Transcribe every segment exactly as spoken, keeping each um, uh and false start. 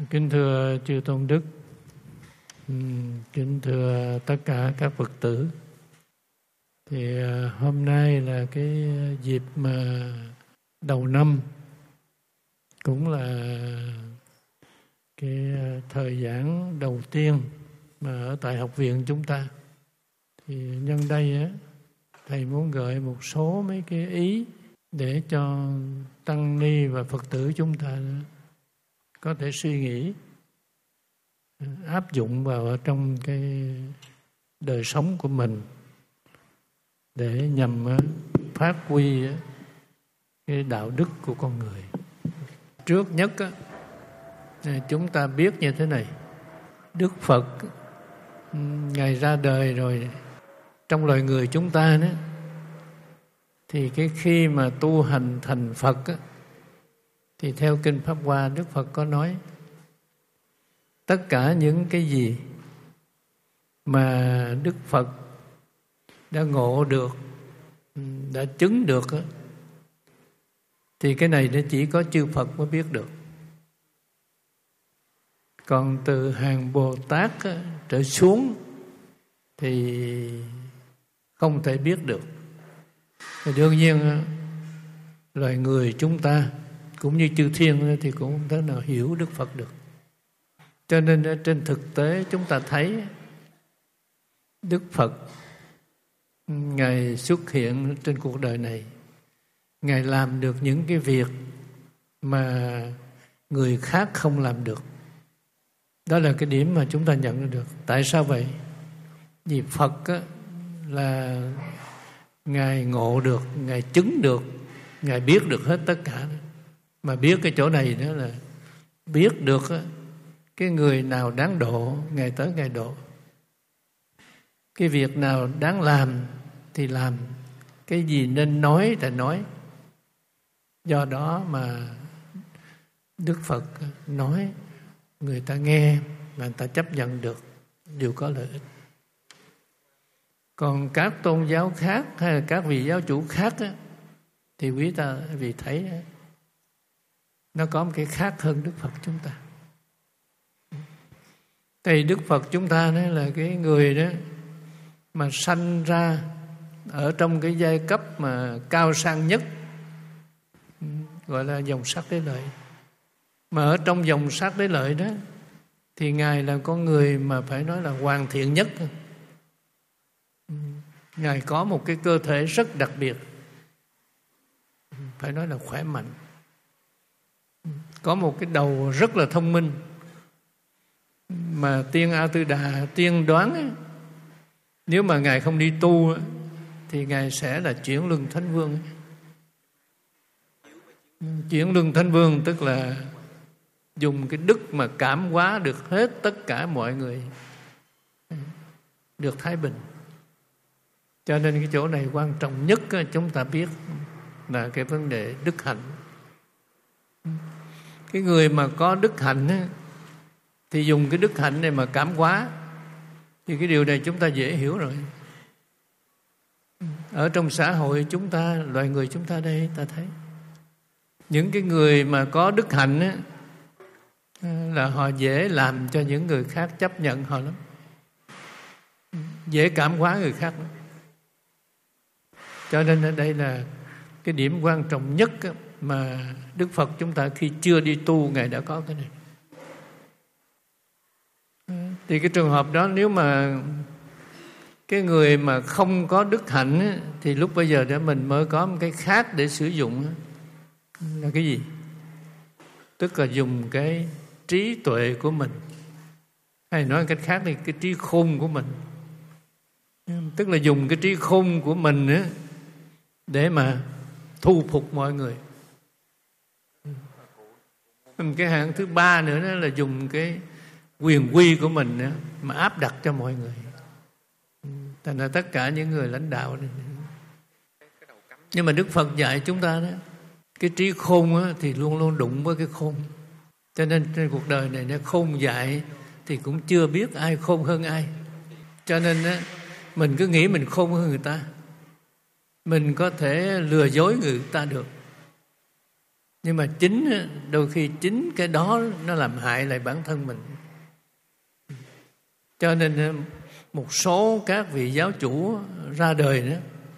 Kính thưa chư tôn đức, kính thưa tất cả các Phật tử. Thì hôm nay là cái dịp mà đầu năm, cũng là cái thời giảng đầu tiên mà ở tại học viện chúng ta. Thì nhân đây á, thầy muốn gợi một số mấy cái ý để cho tăng ni và Phật tử chúng ta có thể suy nghĩ, áp dụng vào trong cái đời sống của mình để nhằm phát huy cái đạo đức của con người. Trước nhất á, chúng ta biết như thế này: Đức Phật Ngài ra đời rồi, trong loài người chúng ta đó, thì cái khi mà tu hành thành Phật á, thì theo Kinh Pháp Hoa, Đức Phật có nói tất cả những cái gì mà Đức Phật đã ngộ được, đã chứng được á, thì cái này nó chỉ có chư Phật mới biết được. Còn từ hàng Bồ Tát á, trở xuống thì không thể biết được. Thì đương nhiên loài người chúng ta cũng như chư thiên thì cũng không thể nào hiểu Đức Phật được. Cho nên trên thực tế chúng ta thấy Đức Phật Ngài xuất hiện trên cuộc đời này, Ngài làm được những cái việc mà người khác không làm được. Đó là cái điểm mà chúng ta nhận được. Tại sao vậy? Vì Phật á, là Ngài ngộ được, Ngài chứng được, Ngài biết được hết tất cả. Mà biết cái chỗ này đó là biết được á, cái người nào đáng độ, Ngài tới Ngài độ. Cái việc nào đáng làm thì làm, cái gì nên nói thì nói. Do đó mà Đức Phật nói, người ta nghe và người ta chấp nhận được, đều có lợi ích. Còn các tôn giáo khác hay là các vị giáo chủ khác á, thì quý ta vì thấy á, nó có một cái khác hơn Đức Phật chúng ta. Thì Đức Phật chúng ta đó là cái người đó mà sanh ra ở trong cái giai cấp mà cao sang nhất, gọi là dòng sắc đế lợi. Mà ở trong dòng sắc đế lợi đó thì Ngài là con người mà phải nói là hoàn thiện nhất. Ngài có một cái cơ thể rất đặc biệt, phải nói là khỏe mạnh, có một cái đầu rất là thông minh. Mà tiên A Tư Đà tiên đoán ấy, nếu mà Ngài không đi tu ấy, thì Ngài sẽ là chuyển luân thánh vương ấy. Chuyển luân thánh vương tức là dùng cái đức mà cảm hóa được hết tất cả mọi người, được thái bình. Cho nên cái chỗ này quan trọng nhất chúng ta biết là cái vấn đề đức hạnh. Cái người mà có đức hạnh ấy, thì dùng cái đức hạnh này mà cảm hóa, thì cái điều này chúng ta dễ hiểu rồi. Ở trong xã hội chúng ta, loài người chúng ta đây, ta thấy những cái người mà có đức hạnh ấy, là họ dễ làm cho những người khác chấp nhận họ lắm, dễ cảm hóa người khác lắm. Cho nên ở đây là cái điểm quan trọng nhất mà Đức Phật chúng ta khi chưa đi tu, Ngài đã có cái này. Thì cái trường hợp đó, nếu mà cái người mà không có đức hạnh ấy, thì lúc bây giờ để mình mới có một cái khác để sử dụng ấy, là cái gì? Tức là dùng cái trí tuệ của mình, hay nói cách khác thì cái trí khôn của mình. Tức là dùng cái trí khôn của mình ấy, để mà thu phục mọi người. Cái hạng thứ ba nữa đó là dùng cái quyền quy của mình đó, mà áp đặt cho mọi người. Thành ra tất cả những người lãnh đạo này. Nhưng mà Đức Phật dạy chúng ta đó, cái trí khôn á, thì luôn luôn đụng với cái khôn. Cho nên trên cuộc đời này nó khôn dạy thì cũng chưa biết ai khôn hơn ai. Cho nên á, mình cứ nghĩ mình khôn hơn người ta, mình có thể lừa dối người ta được. Nhưng mà chính đôi khi chính cái đó nó làm hại lại bản thân mình. Cho nên một số các vị giáo chủ ra đời đó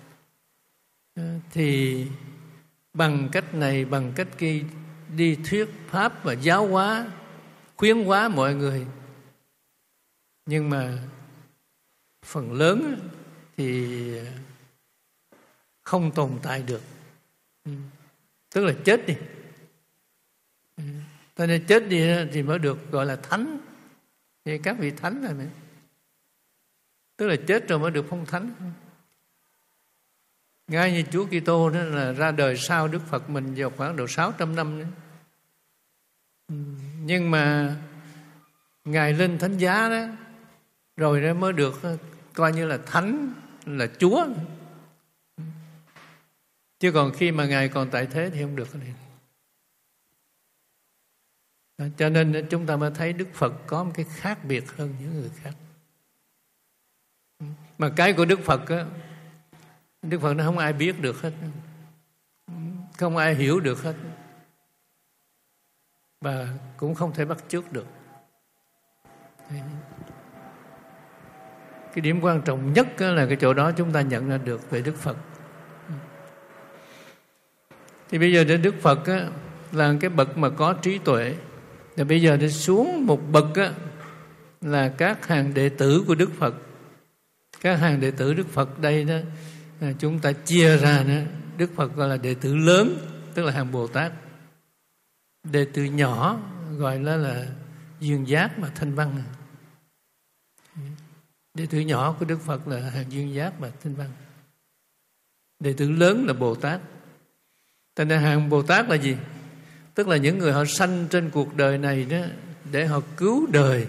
thì bằng cách này bằng cách kia đi thuyết pháp và giáo hóa, khuyến hóa mọi người. Nhưng mà phần lớn thì không tồn tại được, tức là chết đi. Cho nên chết đi thì mới được gọi là thánh. Thì các vị thánh là này, tức là chết rồi mới được phong thánh. Ngay như Chúa Kitô đó là ra đời sau Đức Phật mình vào khoảng độ sáu trăm năm nữa. Nhưng mà Ngài lên thánh giá đó rồi đó mới được coi như là thánh, là Chúa. Chứ còn khi mà Ngài còn tại thế thì không được. Cho nên chúng ta mới thấy Đức Phật có một cái khác biệt hơn những người khác. Mà cái của Đức Phật á, Đức Phật nó không ai biết được hết, không ai hiểu được hết, và cũng không thể bắt chước được. Cái điểm quan trọng nhất là cái chỗ đó chúng ta nhận ra được về Đức Phật. Thì bây giờ đến Đức Phật á, là cái bậc mà có trí tuệ. Thì bây giờ đi xuống một bậc á, là các hàng đệ tử của Đức Phật. Các hàng đệ tử Đức Phật đây đó, chúng ta chia ra đó, Đức Phật gọi là đệ tử lớn, tức là hàng Bồ Tát. Đệ tử nhỏ gọi là là duyên giác mà thanh văn. Đệ tử nhỏ của Đức Phật là hàng duyên giác mà thanh văn. Đệ tử lớn là Bồ Tát. Cho nên hàng Bồ Tát là gì? Tức là những người họ sanh trên cuộc đời này đó để họ cứu đời,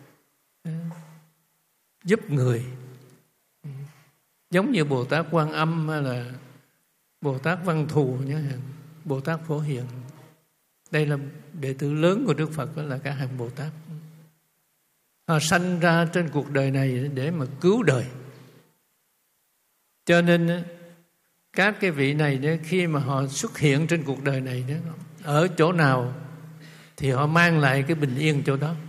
giúp người. Giống như Bồ Tát Quan Âm hay là Bồ Tát Văn Thù nhé, Bồ Tát Phổ Hiền. Đây là đệ tử lớn của Đức Phật, đó là các hàng Bồ Tát. Họ sanh ra trên cuộc đời này để mà cứu đời. Cho nên các cái vị này đó, khi mà họ xuất hiện trên cuộc đời này đó, ở chỗ nào thì họ mang lại cái bình yên chỗ đó.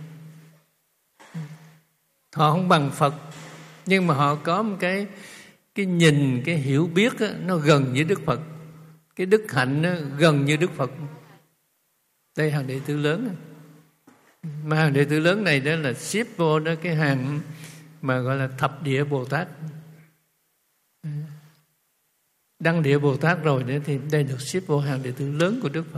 Họ không bằng Phật, nhưng mà họ có một cái cái nhìn, cái hiểu biết đó, nó gần với Đức Phật. Cái đức hạnh nó gần như Đức Phật. Đây hàng đệ tử lớn. Mà hàng đệ tử lớn này đó là xếp vô đó cái hàng mà gọi là thập địa Bồ Tát. Đăng địa Bồ Tát rồi nữa thì đây được xếp vô hàng đệ tử lớn của Đức Phật.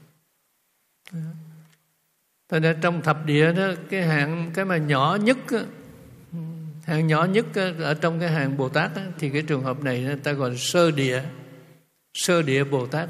Cho nên trong thập địa đó, cái hạng cái mà nhỏ nhất, hàng nhỏ nhất ở trong cái hàng Bồ Tát đó, thì cái trường hợp này người ta gọi là sơ địa, sơ địa Bồ Tát.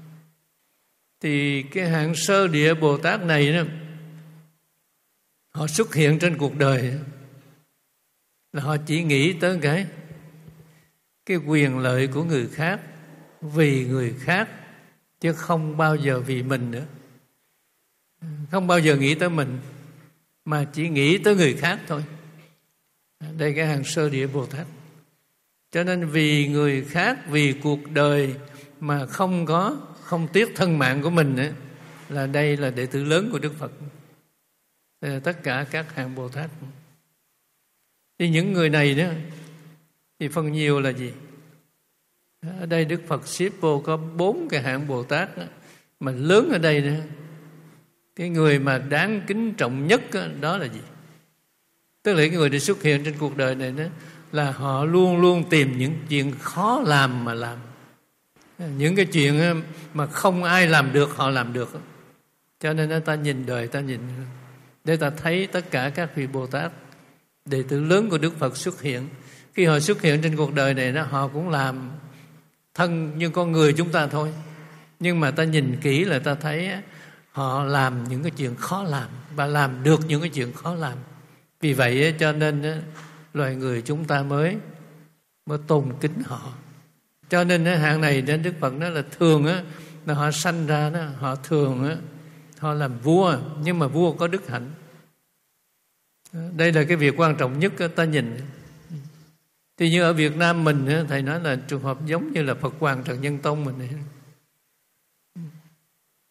Thì cái hạng sơ địa Bồ Tát này đó, họ xuất hiện trên cuộc đời là họ chỉ nghĩ tới cái cái quyền lợi của người khác, vì người khác, chứ không bao giờ vì mình nữa. Không bao giờ nghĩ tới mình, mà chỉ nghĩ tới người khác thôi. Đây cái hàng sơ địa Bồ Tát. Cho nên vì người khác, vì cuộc đời mà không có, không tiếc thân mạng của mình nữa, là đây là đệ tử lớn của Đức Phật. Đây là tất cả các hàng Bồ Tát. Thì những người này đó thì phần nhiều là gì? Ở đây Đức Phật xếp vô có bốn cái hạng Bồ Tát đó, mà lớn ở đây đó, cái người mà đáng kính trọng nhất đó, đó là gì? Tức là cái người đi xuất hiện trên cuộc đời này đó, là họ luôn luôn tìm những chuyện khó làm mà làm. Những cái chuyện mà không ai làm được họ làm được. Cho nên ta nhìn đời, ta nhìn để ta thấy tất cả các vị Bồ Tát đệ tử lớn của Đức Phật xuất hiện. Khi họ xuất hiện trên cuộc đời này đó, họ cũng làm thân như con người chúng ta thôi. Nhưng mà ta nhìn kỹ là ta thấy họ làm những cái chuyện khó làm và làm được những cái chuyện khó làm. Vì vậy cho nên loài người chúng ta mới mới tôn kính họ. Cho nên hạng này đến Đức Phật nói là thường á, là họ sanh ra đó, họ thường á, họ làm vua, nhưng mà vua có đức hạnh. Đây là cái việc quan trọng nhất ta nhìn. Thì như ở Việt Nam mình, thầy nói là trường hợp giống như là Phật Hoàng Trần Nhân Tông mình này.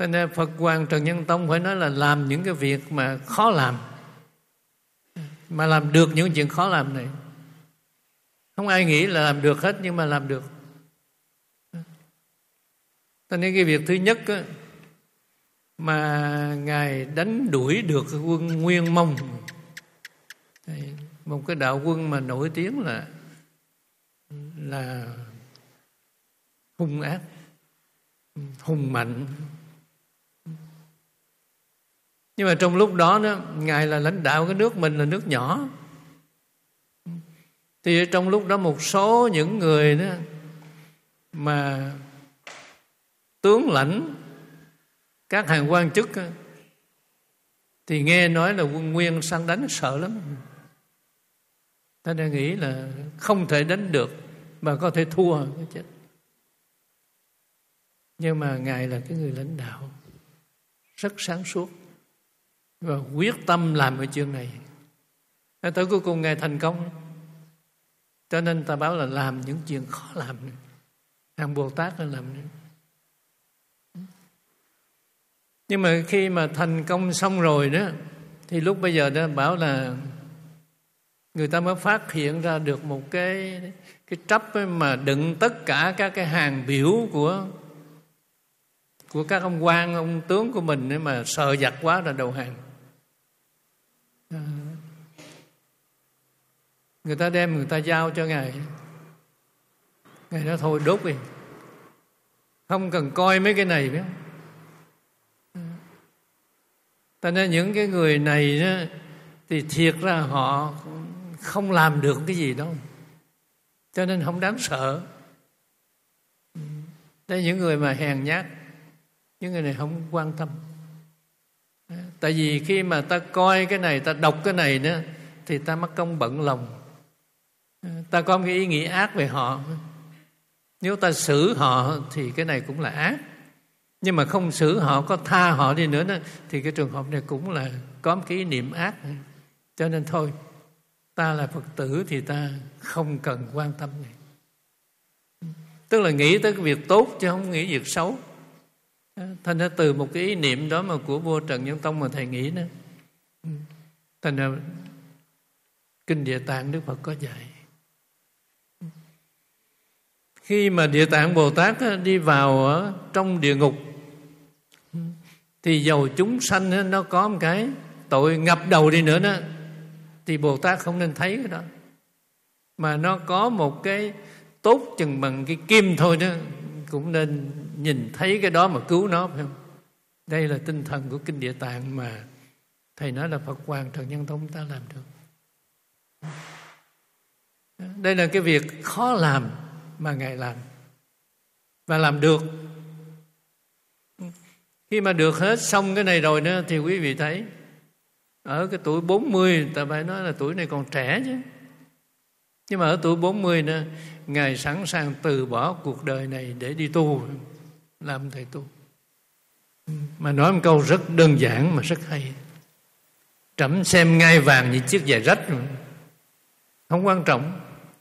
Cho nên Phật Hoàng Trần Nhân Tông phải nói là làm những cái việc mà khó làm, mà làm được những chuyện khó làm này. Không ai nghĩ là làm được hết, nhưng mà làm được. Cho nên cái việc thứ nhất á, mà Ngài đánh đuổi được cái quân Nguyên Mông, một cái đạo quân mà nổi tiếng là là hung ác, hùng mạnh. Nhưng mà trong lúc đó, đó Ngài là lãnh đạo cái nước mình là nước nhỏ, thì trong lúc đó một số những người đó mà tướng lãnh, các hàng quan chức đó, thì nghe nói là quân Nguyên sang đánh sợ lắm. Ta đã nghĩ là không thể đánh được, mà có thể thua cái chết. Nhưng mà Ngài là cái người lãnh đạo rất sáng suốt và quyết tâm làm cái chuyện này. Tới cuối cùng Ngài thành công. Cho nên ta báo là làm những chuyện khó làm. Hàng Bồ Tát là làm. Nhưng mà khi mà thành công xong rồi đó, thì lúc bây giờ đó bảo là người ta mới phát hiện ra được một cái cái trắp mà đựng tất cả các cái hàng biểu của của các ông quan, ông tướng của mình ấy, mà sợ giặc quá là đầu hàng. À, người ta đem người ta giao cho Ngài, Ngài nói thôi đốt đi, không cần coi mấy cái này nữa. Ta nói những cái người này đó, thì thiệt ra họ không làm được cái gì đâu, cho nên không đáng sợ. Đây những người mà hèn nhát, những người này không quan tâm. Tại vì khi mà ta coi cái này, ta đọc cái này đó, thì ta mắc công bận lòng. Ta có một cái ý nghĩ ác về họ. Nếu ta xử họ thì cái này cũng là ác. Nhưng mà không xử họ, có tha họ đi nữa đó, thì cái trường hợp này cũng là có một cái ý niệm ác. Cho nên thôi, ta là Phật tử thì ta không cần quan tâm này. Tức là nghĩ tới cái việc tốt chứ không nghĩ việc xấu. Thành ra từ một cái ý niệm đó mà của vua Trần Nhân Tông mà thầy nghĩ đó. Thành ra Kinh Địa Tạng Đức Phật có dạy. Khi mà Địa Tạng Bồ Tát đi vào ở trong địa ngục, thì dầu chúng sanh nó có một cái tội ngập đầu đi nữa đó, thì Bồ Tát không nên thấy cái đó. Mà nó có một cái tốt chừng bằng cái kim thôi đó, cũng nên nhìn thấy cái đó mà cứu nó, phải không? Đây là tinh thần của Kinh Địa Tạng mà thầy nói là Phật Hoàng Trần Nhân Tông ta làm được. Đây là cái việc khó làm mà Ngài làm, và làm được. Khi mà được hết xong cái này rồi nữa, thì quý vị thấy ở cái tuổi bốn mươi, ta phải nói là tuổi này còn trẻ chứ, nhưng mà ở tuổi bốn mươi nữa, Ngài sẵn sàng từ bỏ cuộc đời này để đi tu, làm thầy tu. Mà nói một câu rất đơn giản mà rất hay: trẫm xem ngai vàng như chiếc giày rách, không quan trọng.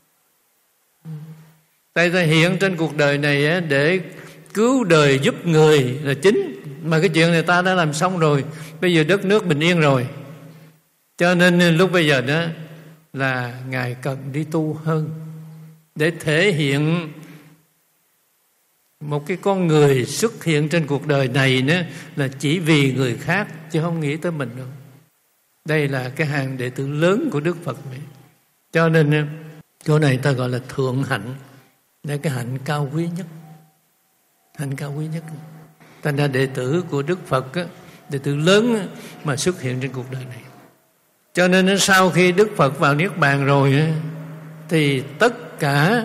Tại ta hiện trên cuộc đời này để cứu đời giúp người là chính. Mà cái chuyện này ta đã làm xong rồi, bây giờ đất nước bình yên rồi. Cho nên lúc bây giờ đó là Ngài cần đi tu hơn, để thể hiện một cái con người xuất hiện trên cuộc đời này nữa là chỉ vì người khác, chứ không nghĩ tới mình đâu. Đây là cái hàng đệ tử lớn của Đức Phật này. Cho nên chỗ này ta gọi là thượng hạnh. Đây cái hạnh cao quý nhất, hạnh cao quý nhất. Thành ra đệ tử của Đức Phật, đệ tử lớn mà xuất hiện trên cuộc đời này. Cho nên sau khi Đức Phật vào Niết Bàn rồi, thì tất cả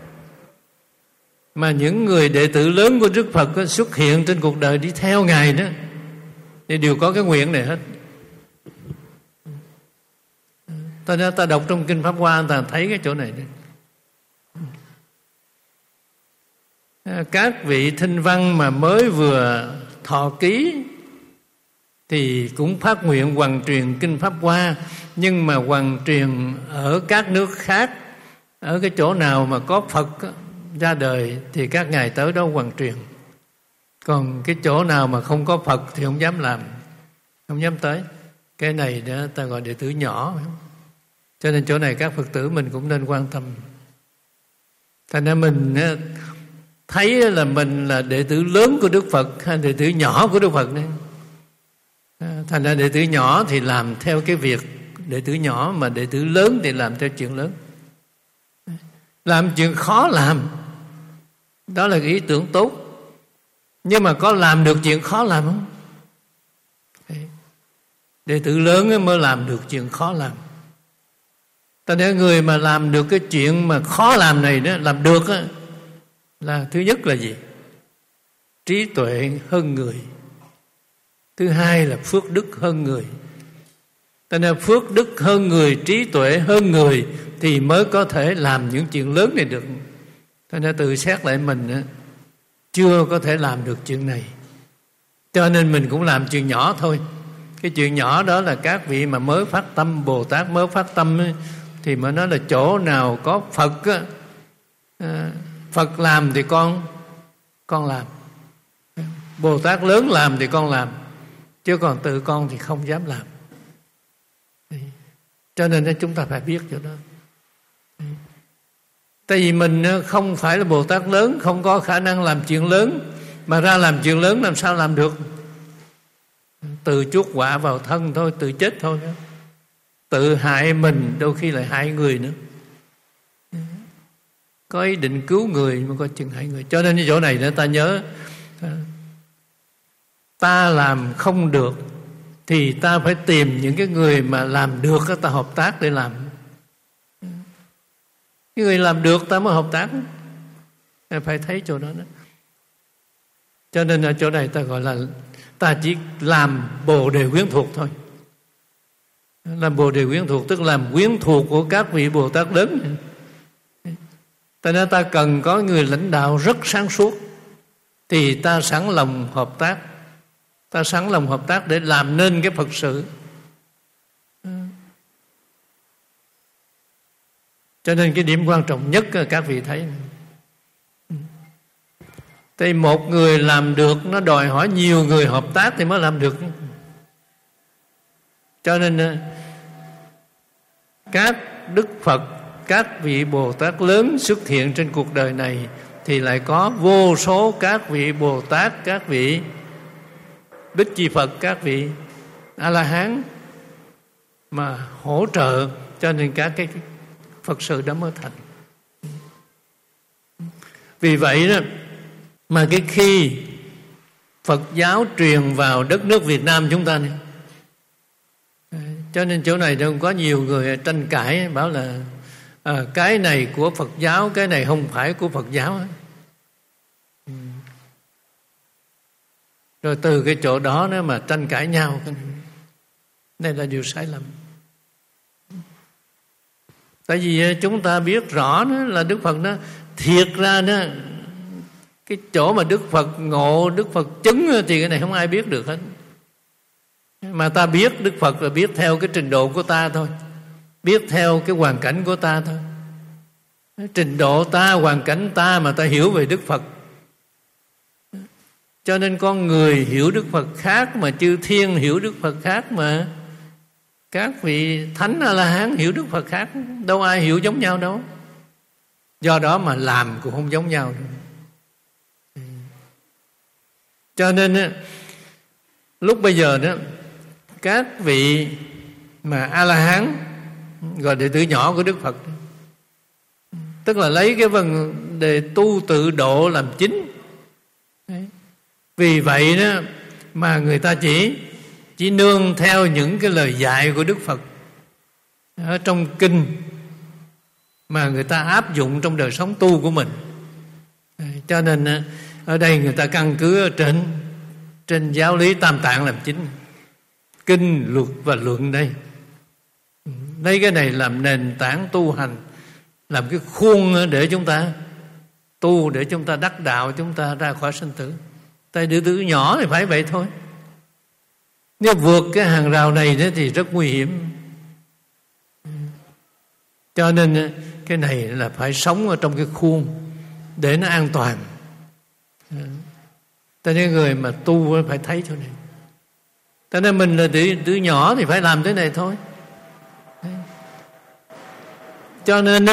mà những người đệ tử lớn của Đức Phật xuất hiện trên cuộc đời đi theo Ngài đó, thì đều có cái nguyện này hết. Ta nói ta đọc trong Kinh Pháp Hoa, ta thấy cái chỗ này đấy. Các vị thinh văn mà mới vừa thọ ký thì cũng phát nguyện hoằng truyền Kinh Pháp Hoa, nhưng mà hoằng truyền ở các nước khác, ở cái chỗ nào mà có Phật ra đời thì các ngài tới đó hoằng truyền. Còn cái chỗ nào mà không có Phật thì không dám làm, không dám tới. Cái này đó ta gọi đệ tử nhỏ. Cho nên chỗ này các Phật tử mình cũng nên quan tâm. Thành ra mình thấy là mình là đệ tử lớn của Đức Phật hay đệ tử nhỏ của Đức Phật này. Thành ra đệ tử nhỏ thì làm theo cái việc đệ tử nhỏ, mà đệ tử lớn thì làm theo chuyện lớn. Làm chuyện khó làm, đó là ý tưởng tốt. Nhưng mà có làm được chuyện khó làm không? Đệ tử lớn mới làm được chuyện khó làm. Ta nói người mà làm được cái chuyện mà khó làm này đó, làm được đó, là thứ nhất là gì? Trí tuệ hơn người. Thứ hai là phước đức hơn người. Ta nói phước đức hơn người, trí tuệ hơn người thì mới có thể làm những chuyện lớn này được. Ta nói tự xét lại mình đó, chưa có thể làm được chuyện này, cho nên mình cũng làm chuyện nhỏ thôi. Cái chuyện nhỏ đó là các vị mà mới phát tâm, Bồ Tát mới phát tâm ấy, thì mới nói là chỗ nào có Phật á, à, Phật làm thì con con làm, Bồ Tát lớn làm thì con làm, chứ còn tự con thì không dám làm. Cho nên chúng ta phải biết chỗ đó. Tại vì mình không phải là Bồ Tát lớn, không có khả năng làm chuyện lớn, mà ra làm chuyện lớn làm sao làm được? Tự chuốc họa vào thân thôi, tự chết thôi đó. Tự hại mình, đôi khi lại hại người nữa. Có ý định cứu người mà có chừng hại người. Cho nên cái chỗ này nữa ta nhớ, ta làm không được thì ta phải tìm những cái người mà làm được, ta hợp tác để làm. Cái người làm được ta mới hợp tác, phải thấy chỗ đó đó. Cho nên ở chỗ này ta gọi là ta chỉ làm bồ đề quyến thuộc thôi. Làm bồ đề quyến thuộc tức làm quyến thuộc của các vị Bồ Tát lớn. Ta nói ta cần có người lãnh đạo rất sáng suốt thì ta sẵn lòng hợp tác. Ta sẵn lòng hợp tác để làm nên cái Phật sự. Cho nên cái điểm quan trọng nhất các vị thấy, thì một người làm được nó đòi hỏi nhiều người hợp tác thì mới làm được. Cho nên các Đức Phật, các vị Bồ Tát lớn xuất hiện trên cuộc đời này thì lại có vô số các vị Bồ Tát, các vị Bích Chi Phật, các vị A-la-hán mà hỗ trợ, cho nên các cái Phật sự đó mới thành. Vì vậy đó mà cái khi Phật giáo truyền vào đất nước Việt Nam chúng ta này, cho nên chỗ này đâu có nhiều người tranh cãi bảo là à, cái này của Phật giáo, cái này không phải của Phật giáo. Rồi từ cái chỗ đó nữa mà tranh cãi nhau, đây là điều sai lầm. Tại vì chúng ta biết rõ đó là Đức Phật đó, thiệt ra đó, cái chỗ mà Đức Phật ngộ, Đức Phật chứng thì cái này không ai biết được hết. Mà ta biết Đức Phật là biết theo cái trình độ của ta thôi, biết theo cái hoàn cảnh của ta thôi. Trình độ ta, hoàn cảnh ta mà ta hiểu về Đức Phật. Cho nên con người hiểu Đức Phật khác, mà chư thiên hiểu Đức Phật khác, mà các vị Thánh A-la-hán hiểu Đức Phật khác. Đâu ai hiểu giống nhau đâu. Do đó mà làm cũng không giống nhau. Cho nên lúc bây giờ đó, các vị mà A-la-hán gọi đệ tử nhỏ của Đức Phật, tức là lấy cái vấn đề tu tự độ làm chính. Đấy. Vì vậy đó mà người ta chỉ chỉ nương theo những cái lời dạy của Đức Phật ở trong kinh mà người ta áp dụng trong đời sống tu của mình. Đấy. Cho nên ở đây người ta căn cứ ở trên trên giáo lý Tam Tạng làm chính, kinh, luật và luận đây. Lấy cái này làm nền tảng tu hành, làm cái khuôn để chúng ta tu, để chúng ta đắc đạo, chúng ta ra khỏi sinh tử. Tại đệ tử nhỏ thì phải vậy thôi. Nếu vượt cái hàng rào này thì rất nguy hiểm. Cho nên cái này là phải sống ở trong cái khuôn để nó an toàn. Cho nên người mà tu phải thấy chỗ này. Cho nên mình là đứa, đứa nhỏ thì phải làm thế này thôi. Cho nên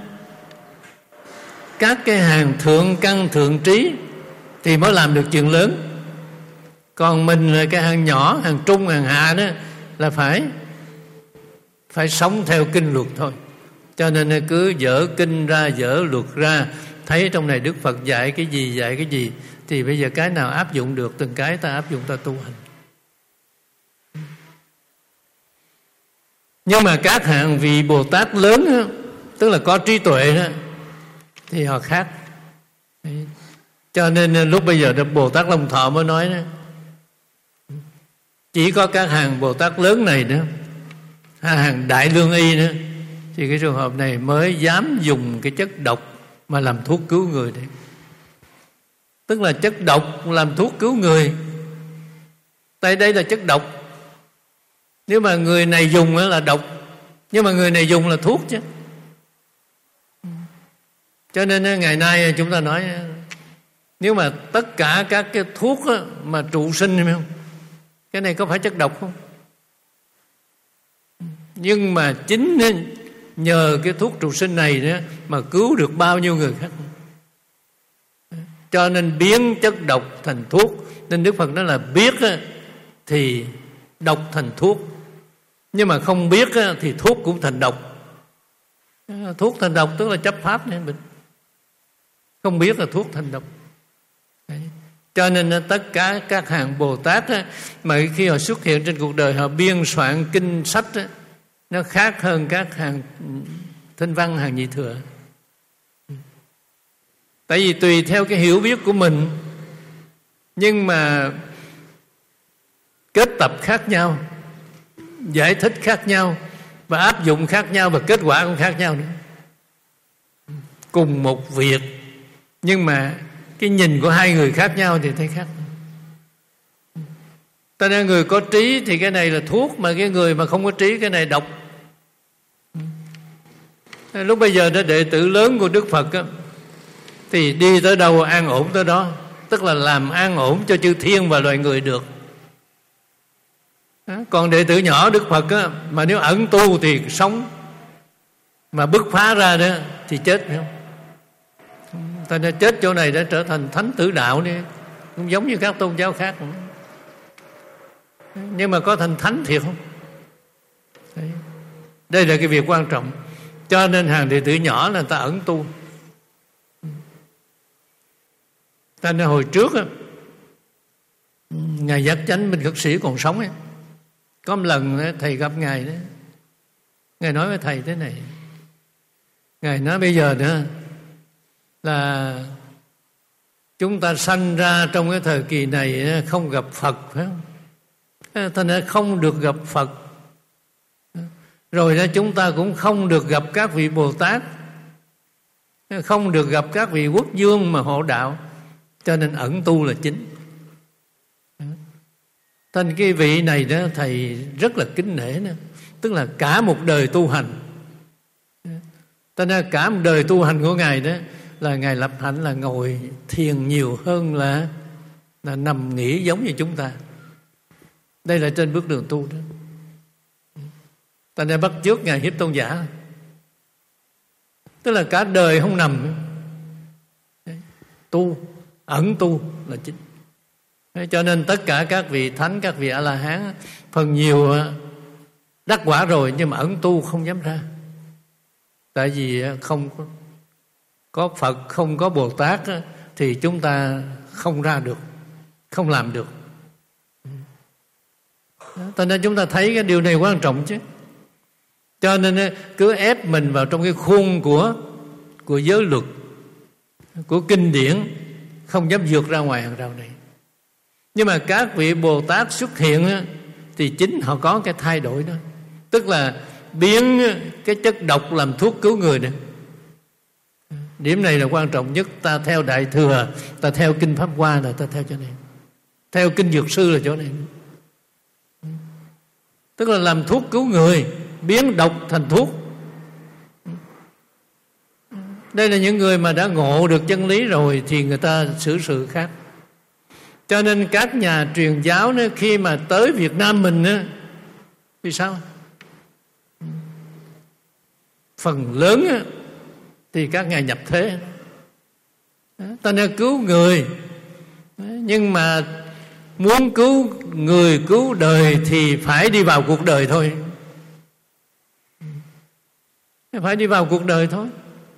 các cái hàng thượng căn thượng trí thì mới làm được chuyện lớn. Còn mình là cái hàng nhỏ, hàng trung, hàng hạ đó là phải phải sống theo kinh luật thôi. Cho nên cứ dở kinh ra, dở luật ra, thấy trong này Đức Phật dạy cái gì, dạy cái gì, thì bây giờ cái nào áp dụng được, từng cái ta áp dụng, ta tu hành. Nhưng mà các hạng vị Bồ Tát lớn đó, tức là có trí tuệ đó, thì họ khác. Cho nên lúc bây giờ Bồ Tát Long Thọ mới nói đó, chỉ có các hàng Bồ Tát lớn này nữa, hàng Đại Lương Y nữa, thì cái trường hợp này mới dám dùng cái chất độc mà làm thuốc cứu người đấy. Tức là chất độc làm thuốc cứu người. Tại đây là chất độc. Nếu mà người này dùng là độc, nhưng mà người này dùng là thuốc chứ. Cho nên ngày nay chúng ta nói, nếu mà tất cả các cái thuốc mà trụ sinh, không, cái này có phải chất độc không? Nhưng mà chính nhờ cái thuốc trụ sinh này đó mà cứu được bao nhiêu người khác. Cho nên biến chất độc thành thuốc. Nên Đức Phật nói là biết thì độc thành thuốc, nhưng mà không biết thì thuốc cũng thành độc. Thuốc thành độc tức là chấp pháp nên mình không biết là thuốc thành độc. Đấy. Cho nên tất cả các hàng Bồ Tát mà khi họ xuất hiện trên cuộc đời, họ biên soạn kinh sách nó khác hơn các hàng Thanh Văn, hàng Nhị Thừa. Tại vì tùy theo cái hiểu biết của mình, nhưng mà kết tập khác nhau, giải thích khác nhau, và áp dụng khác nhau, và kết quả cũng khác nhau nữa. Cùng một việc, nhưng mà cái nhìn của hai người khác nhau thì thấy khác. Cho nên người có trí thì cái này là thuốc, mà cái người mà không có trí cái này độc. Lúc bây giờ đó đệ tử lớn của Đức Phật á, thì đi tới đâu an ổn tới đó. Tức là làm an ổn cho chư thiên và loài người được. Còn đệ tử nhỏ Đức Phật á, mà nếu ẩn tu thì sống, mà bứt phá ra đó thì chết, phải không? Ta nên chết chỗ này đã trở thành thánh tử đạo đi, cũng giống như các tôn giáo khác. Nhưng mà có thành thánh thiệt không? Đấy. Đây là cái việc quan trọng. Cho nên hàng đệ tử nhỏ là người ta ẩn tu. Ta nên hồi trước á, Ngài Giác Chánh Minh Khất Sĩ còn sống ấy, có một lần thầy gặp Ngài đó, Ngài nói với thầy thế này. Ngài nói bây giờ nữa là chúng ta sanh ra trong cái thời kỳ này không gặp Phật, phải không? Thành ra không được gặp Phật. Rồi đó chúng ta cũng không được gặp các vị Bồ Tát, không được gặp các vị quốc vương mà hộ đạo. Cho nên ẩn tu là chính. Thành cái vị này đó thầy rất là kính nể nữa. Tức là cả một đời tu hành. Cho nên cả một đời tu hành của Ngài đó là Ngài lập hạnh là ngồi thiền nhiều hơn là, là nằm nghỉ giống như chúng ta. Đây là trên bước đường tu đó. Ta nên bắt chước Ngài Hiếp Tôn Giả. Tức là cả đời không nằm, tu, ẩn tu là chính. Cho nên tất cả các vị thánh, các vị A-la-hán phần nhiều đắc quả rồi, nhưng mà ẩn tu không dám ra. Tại vì không có, có Phật, không có Bồ Tát thì chúng ta không ra được, không làm được. Cho nên chúng ta thấy cái điều này quan trọng chứ. Cho nên cứ ép mình vào trong cái khuôn của của giới luật, của kinh điển, không dám vượt ra ngoài hàng rào này. Nhưng mà các vị Bồ Tát xuất hiện thì chính họ có cái thay đổi đó. Tức là biến cái chất độc làm thuốc cứu người đó. Điểm này là quan trọng nhất. Ta theo Đại Thừa, ta theo Kinh Pháp Hoa là ta theo chỗ này. Theo Kinh Dược Sư là chỗ này. Tức là làm thuốc cứu người, biến độc thành thuốc. Đây là những người mà đã ngộ được chân lý rồi thì người ta xử sự khác. Cho nên các nhà truyền giáo đó, khi mà tới Việt Nam mình đó, vì sao? Phần lớn đó, thì các ngài nhập thế. Ta nên cứu người, nhưng mà muốn cứu người, cứu đời thì phải đi vào cuộc đời thôi. Phải đi vào cuộc đời thôi.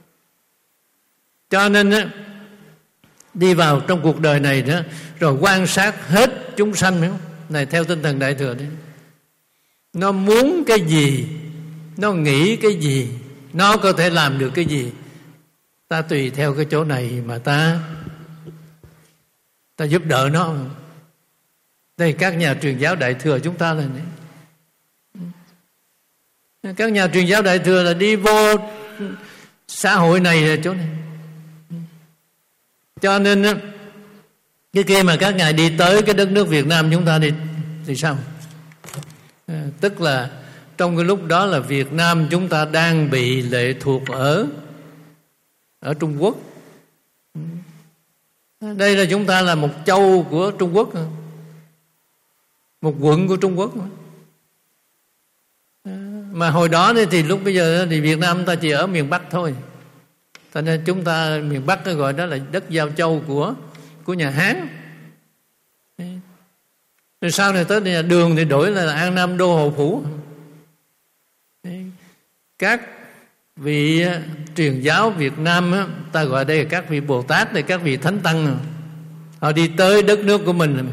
Cho nên á, đi vào trong cuộc đời này đó, rồi quan sát hết chúng sanh, hiểu không? Này theo tinh thần Đại Thừa đi. Nó muốn cái gì, nó nghĩ cái gì, nó có thể làm được cái gì, ta tùy theo cái chỗ này mà ta ta giúp đỡ nó. Đây các nhà truyền giáo Đại Thừa chúng ta là này. Các nhà truyền giáo Đại Thừa là đi vô xã hội này là chỗ này. Cho nên cái khi mà các ngài đi tới cái đất nước Việt Nam chúng ta đi thì sao? À, tức là trong cái lúc đó là Việt Nam chúng ta đang bị lệ thuộc ở ở Trung Quốc. Đây là chúng ta là một châu của Trung Quốc, một quận của Trung Quốc. Mà hồi đó thì lúc bây giờ thì Việt Nam ta chỉ ở miền Bắc thôi. Cho nên chúng ta miền Bắc gọi đó là đất giao châu của của nhà Hán. Rồi sau này tới nhà Đường thì đổi là An Nam Đô Hộ Phủ. Các vị truyền giáo Việt Nam ta gọi đây là các vị Bồ Tát, đây các vị Thánh Tăng, họ đi tới đất nước của mình.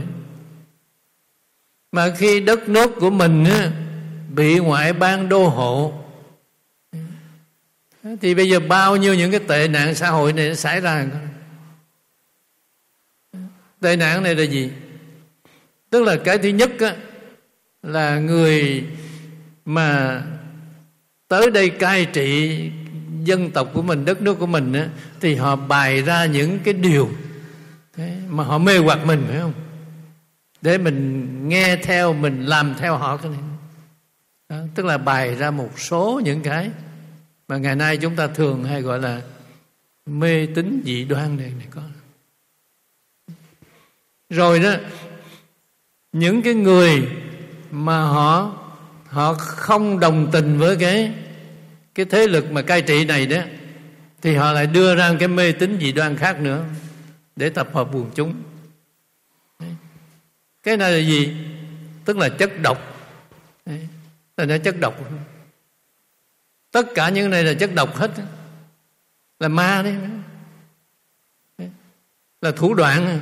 Mà khi đất nước của mình bị ngoại bang đô hộ thì bây giờ bao nhiêu những cái tệ nạn xã hội này nó xảy ra. Tệ nạn này là gì? Tức là cái thứ nhất á, là người mà tới đây cai trị dân tộc của mình, đất nước của mình á, thì họ bày ra những cái điều mà họ mê hoặc mình, phải không? Để mình nghe theo, mình làm theo họ cái này. Đó, tức là bày ra một số những cái mà ngày nay chúng ta thường hay gọi là mê tín dị đoan này, này có. Rồi đó, những cái người mà họ họ không đồng tình với cái cái thế lực mà cai trị này đó, thì họ lại đưa ra cái mê tín dị đoan khác nữa để tập hợp quần chúng. Cái này là gì? Tức là chất độc. Đấy, là chất độc. Tất cả những này là chất độc hết, là ma đấy, là thủ đoạn.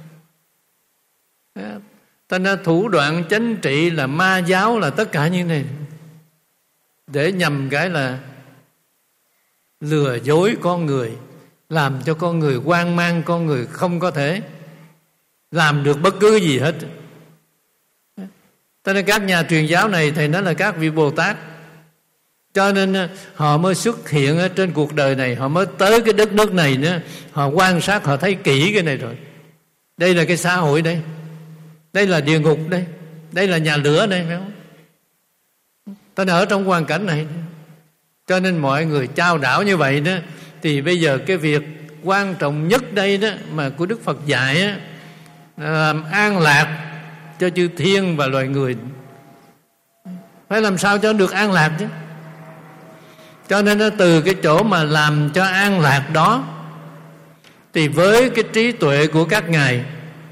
Ta nói thủ đoạn chánh trị là ma giáo, là tất cả những này để nhằm cái là lừa dối con người, làm cho con người hoang mang, con người không có thể làm được bất cứ gì hết. Cho nên các nhà truyền giáo này thầy nói là các vị Bồ Tát, cho nên họ mới xuất hiện ở trên cuộc đời này, họ mới tới cái đất nước này nữa, họ quan sát, họ thấy kỹ cái này rồi. Đây là cái xã hội đây, đây là địa ngục đây, đây là nhà lửa đây, phải không? Ta ở trong hoàn cảnh này, cho nên mọi người chao đảo như vậy đó. Thì bây giờ cái việc quan trọng nhất đây đó mà của Đức Phật dạy á, là làm an lạc cho chư thiên và loài người. Phải làm sao cho được an lạc chứ. Cho nên nó từ cái chỗ mà làm cho an lạc đó, thì với cái trí tuệ của các ngài,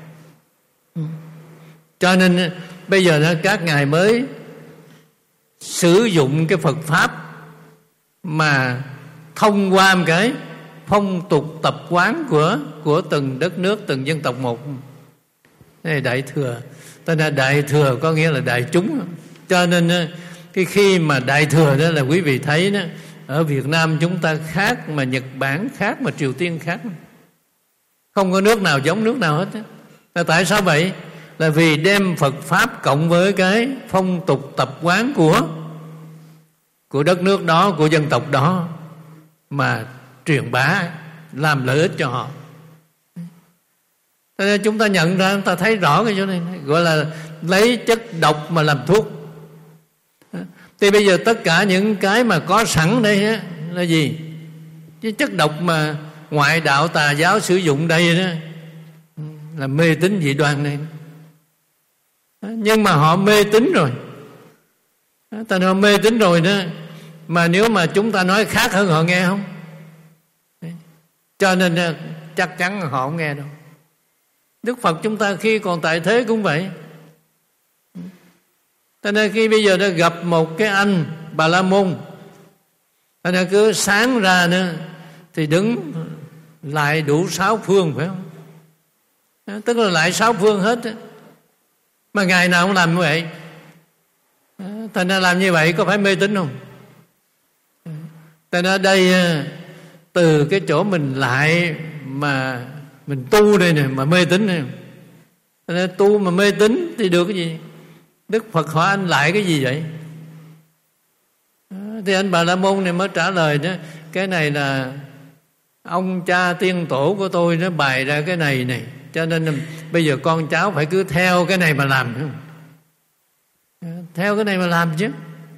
cho nên bây giờ đó các ngài mới sử dụng cái Phật Pháp mà thông qua một cái phong tục tập quán của của từng đất nước, từng dân tộc một. Đây là Đại Thừa. Tên là Đại Thừa có nghĩa là đại chúng. Cho nên cái khi mà Đại Thừa đó là quý vị thấy đó, ở Việt Nam chúng ta khác, mà Nhật Bản khác, mà Triều Tiên khác, không có nước nào giống nước nào hết. Là tại sao vậy? Là vì đem Phật Pháp cộng với cái phong tục tập quán của của đất nước đó, của dân tộc đó mà truyền bá, làm lợi ích cho họ. Cho nên chúng ta nhận ra, chúng ta thấy rõ cái chỗ này, gọi là lấy chất độc mà làm thuốc. Thì bây giờ tất cả những cái mà có sẵn đây á, là gì? Cái chất độc mà ngoại đạo tà giáo sử dụng đây đó, là mê tín dị đoan này. Nhưng mà họ mê tín rồi, ta nói mê tín rồi đó, mà nếu mà chúng ta nói khác hơn họ nghe không? Cho nên chắc chắn họ không nghe đâu. Đức Phật chúng ta khi còn tại thế cũng vậy. Cho nên khi bây giờ đã gặp một cái anh Bà La Môn, cho nên cứ sáng ra nữa thì đứng lại đủ sáu phương, phải không? Tức là lại sáu phương hết. Mà ngày nào cũng làm như vậy. Thành ra làm như vậy có phải mê tín không? Thành ra đây từ cái chỗ mình lại mà mình tu đây nè mà mê tín này. Thành ra tu mà mê tín thì được cái gì? Đức Phật hỏi anh lại cái gì vậy? Thì anh Bà La Môn này mới trả lời đó, cái này là ông cha tiên tổ của tôi nó bày ra cái này này, cho nên bây giờ con cháu phải cứ theo cái này mà làm. Theo cái này mà làm chứ.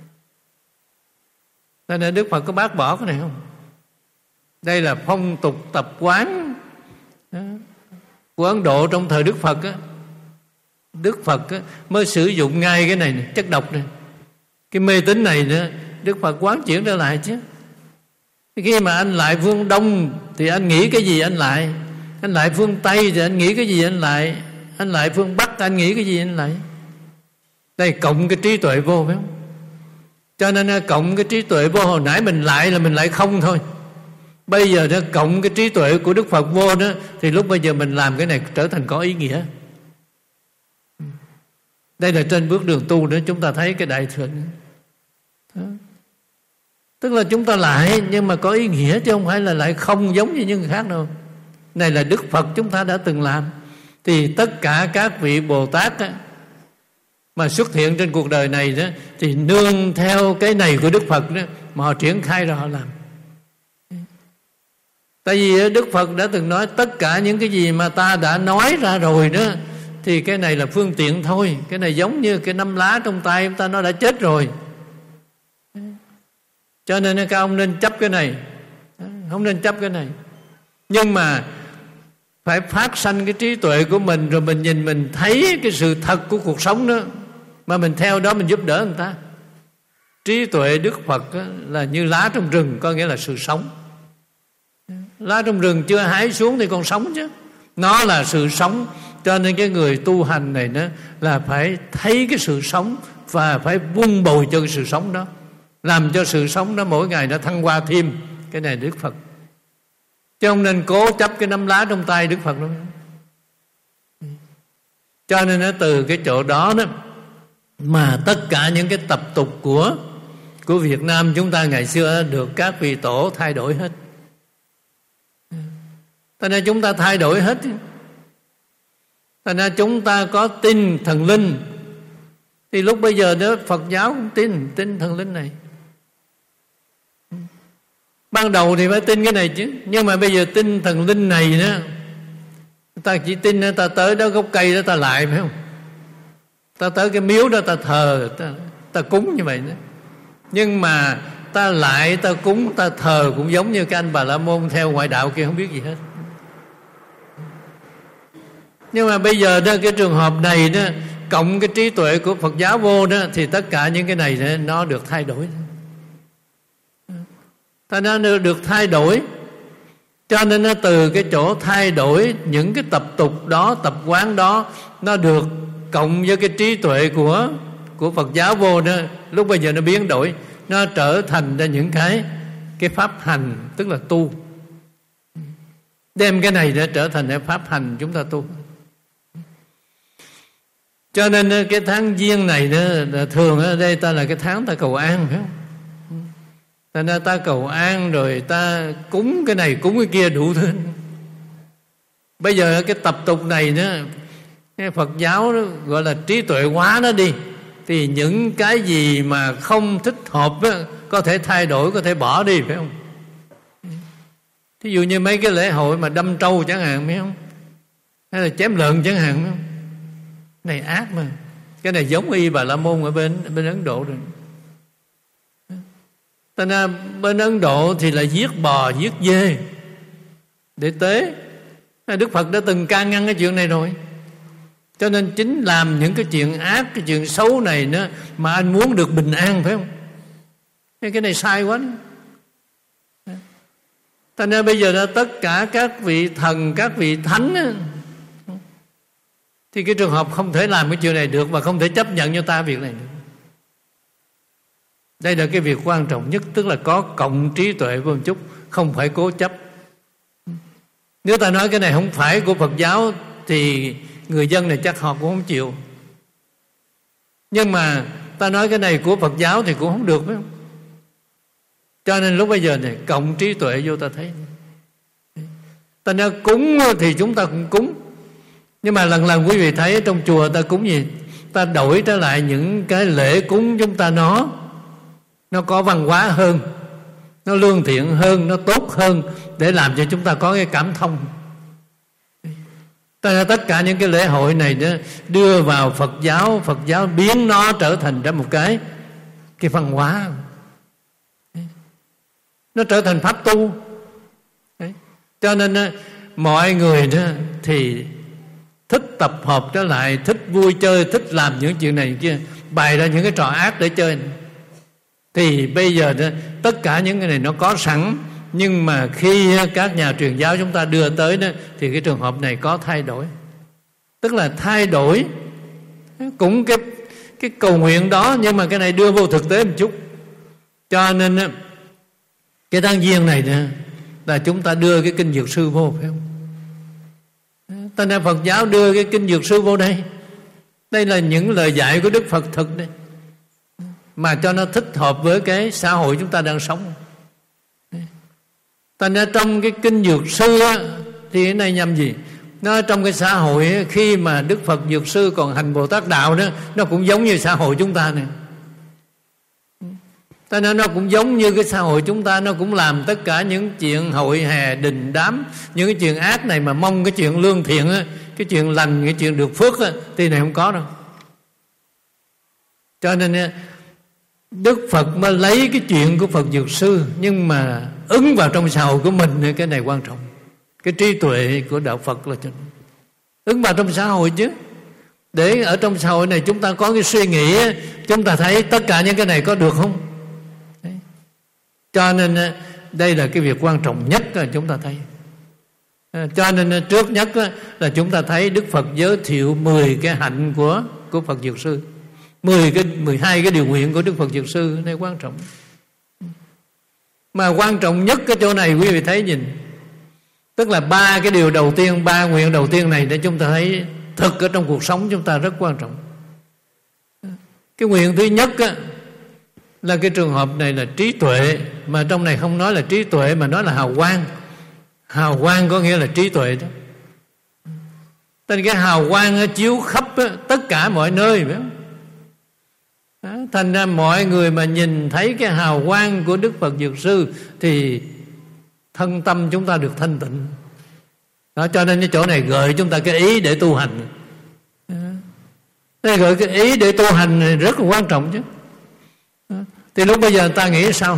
Cho nên Đức Phật có bác bỏ cái này không? Đây là phong tục tập quán của Ấn Độ trong thời Đức Phật á. Đức Phật á, mới sử dụng ngay cái này, này chất độc này, cái mê tín này nữa, Đức Phật quán chuyển trở lại chứ. Khi mà anh lại phương Đông thì anh nghĩ cái gì anh lại, anh lại phương Tây thì anh nghĩ cái gì anh lại, anh lại phương Bắc anh nghĩ cái gì anh lại. Đây cộng cái trí tuệ vô, phải không? Cho nên cộng cái trí tuệ vô, hồi nãy mình lại là mình lại không thôi. Bây giờ nó cộng cái trí tuệ của Đức Phật vô đó, thì lúc bây giờ mình làm cái này trở thành có ý nghĩa. Đây là trên bước đường tu đó chúng ta thấy cái đại thừa đó. Tức là chúng ta lại nhưng mà có ý nghĩa, chứ không phải là lại không giống như những người khác đâu. Này là Đức Phật chúng ta đã từng làm. Thì tất cả các vị Bồ Tát á, mà xuất hiện trên cuộc đời này đó, thì nương theo cái này của Đức Phật đó mà họ triển khai ra họ làm. Tại vì Đức Phật đã từng nói tất cả những cái gì mà ta đã nói ra rồi đó, thì cái này là phương tiện thôi. Cái này giống như cái nắm lá trong tay chúng ta, nó đã chết rồi. Cho nên các ông nên chấp cái này, không nên chấp cái này. Nhưng mà phải phát sanh cái trí tuệ của mình, rồi mình nhìn mình thấy cái sự thật của cuộc sống đó, mà mình theo đó mình giúp đỡ người ta. Trí tuệ Đức Phật là như lá trong rừng, có nghĩa là sự sống. Lá trong rừng chưa hái xuống thì còn sống chứ. Nó là sự sống. Cho nên cái người tu hành này đó là phải thấy cái sự sống và phải vun bồi cho cái sự sống đó, làm cho sự sống đó mỗi ngày nó thăng hoa thêm. Cái này Đức Phật, chứ không nên cố chấp cái nắm lá trong tay Đức Phật đâu. Cho nên nó từ cái chỗ đó đó mà tất cả những cái tập tục của của Việt Nam chúng ta ngày xưa được các vị tổ thay đổi hết. Cho nên chúng ta thay đổi hết. Cho nên chúng ta có tin thần linh, thì lúc bây giờ đó Phật giáo cũng tin tin thần linh này. Ban đầu thì phải tin cái này chứ, nhưng mà bây giờ tin thần linh này đó, ta chỉ tin ta tới đó gốc cây đó ta lại, phải không? Ta tới cái miếu đó ta thờ, ta, ta cúng như vậy đó. Nhưng mà ta lại, ta cúng, ta thờ cũng giống như cái anh Bà La Môn theo ngoại đạo kia không biết gì hết. Nhưng mà bây giờ đó, cái trường hợp này đó, cộng cái trí tuệ của Phật giáo vô đó, thì tất cả những cái này đó, nó được thay đổi. Ta nó được thay đổi. Cho nên nó từ cái chỗ thay đổi những cái tập tục đó, tập quán đó, nó được cộng với cái trí tuệ của của Phật giáo vô đó, lúc bây giờ nó biến đổi, nó trở thành ra những cái cái pháp hành, tức là tu. Đem cái này để trở thành cái pháp hành chúng ta tu. Cho nên cái tháng Giêng này đó, thường ở đây ta là cái tháng ta cầu an, phải không? Thành ra ta cầu an rồi ta cúng cái này cúng cái kia đủ thứ. Bây giờ cái tập tục này đó, cái Phật giáo đó, gọi là trí tuệ hóa nó đi, thì những cái gì mà không thích hợp đó, có thể thay đổi, có thể bỏ đi, phải không? Thí dụ như mấy cái lễ hội mà đâm trâu chẳng hạn, phải không? Hay là chém lợn chẳng hạn, phải không? Này ác mà. Cái này giống y Bà La Môn ở bên bên Ấn Độ rồi. Thành ra bên Ấn Độ thì là giết bò, giết dê để tế. Đức Phật đã từng can ngăn cái chuyện này rồi. Cho nên chính làm những cái chuyện ác, cái chuyện xấu này nữa mà anh muốn được bình an, phải không? Cái này sai quá. Thành ra bây giờ là tất cả các vị thần, các vị thánh á, thì cái trường hợp không thể làm cái chuyện này được và không thể chấp nhận cho ta việc này được. Đây là cái việc quan trọng nhất, tức là có cộng trí tuệ với một chút, không phải cố chấp. Nếu ta nói cái này không phải của Phật giáo thì người dân này chắc họ cũng không chịu. Nhưng mà ta nói cái này của Phật giáo thì cũng không được, phải không? Cho nên lúc bây giờ này cộng trí tuệ vô ta thấy. Ta nói cúng thì chúng ta cũng cúng, nhưng mà lần lần quý vị thấy trong chùa ta cúng gì? Ta đổi trở lại những cái lễ cúng chúng ta nó Nó có văn hóa hơn, nó lương thiện hơn, nó tốt hơn, để làm cho chúng ta có cái cảm thông. Tất cả những cái lễ hội này đó đưa vào Phật giáo, Phật giáo biến nó trở thành ra một cái cái văn hóa, nó trở thành pháp tu. Cho nên mọi người đó thì thích tập hợp trở lại, thích vui chơi, thích làm những chuyện này kia, bày ra những cái trò ác để chơi. Thì bây giờ đó, tất cả những cái này nó có sẵn, nhưng mà khi các nhà truyền giáo chúng ta đưa tới đó, thì cái trường hợp này có thay đổi. Tức là thay đổi cũng cái cái cầu nguyện đó, nhưng mà cái này đưa vô thực tế một chút. Cho nên cái tháng giêng này nè là chúng ta đưa cái kinh Dược Sư vô, phải không? Thành ra Phật giáo đưa cái kinh Dược Sư vô đây. Đây là những lời dạy của Đức Phật thực đây, mà cho nó thích hợp với cái xã hội chúng ta đang sống. Thành ra trong cái kinh Dược Sư á, thì cái này nhằm gì? Nó trong cái xã hội á, khi mà Đức Phật Dược Sư còn hành Bồ Tát Đạo đó, nó cũng giống như xã hội chúng ta này. Cho nên nó cũng giống như cái xã hội chúng ta, nó cũng làm tất cả những chuyện hội hè đình đám, những cái chuyện ác này mà mong cái chuyện lương thiện á, cái chuyện lành, cái chuyện được phước á, thì này không có đâu. Cho nên Đức Phật mới lấy cái chuyện của Phật Dược Sư, nhưng mà ứng vào trong xã hội của mình, cái này quan trọng. Cái trí tuệ của đạo Phật là ứng vào trong xã hội chứ. Để ở trong xã hội này chúng ta có cái suy nghĩ, chúng ta thấy tất cả những cái này có được không? Đấy. Cho nên đây là cái việc quan trọng nhất là chúng ta thấy. Cho nên trước nhất là chúng ta thấy Đức Phật giới thiệu mười cái hạnh của của Phật Dược Sư, mười cái mười hai cái điều nguyện của Đức Phật Dược Sư. Này quan trọng. Mà quan trọng nhất cái chỗ này quý vị thấy nhìn, tức là ba cái điều đầu tiên, ba nguyện đầu tiên này để chúng ta thấy thực ở trong cuộc sống chúng ta rất quan trọng. Cái nguyện thứ nhất á, là cái trường hợp này là trí tuệ, mà trong này không nói là trí tuệ mà nói là hào quang. Hào quang có nghĩa là trí tuệ đó. Nên cái hào quang chiếu khắp á, tất cả mọi nơi, phải không? Đó, thành ra mọi người mà nhìn thấy cái hào quang của Đức Phật Dược Sư thì thân tâm chúng ta được thanh tịnh. Đó, cho nên cái chỗ này gợi chúng ta cái ý để tu hành. Đây gợi cái ý để tu hành này rất là quan trọng chứ. Đó, thì lúc bây giờ ta nghĩ sao?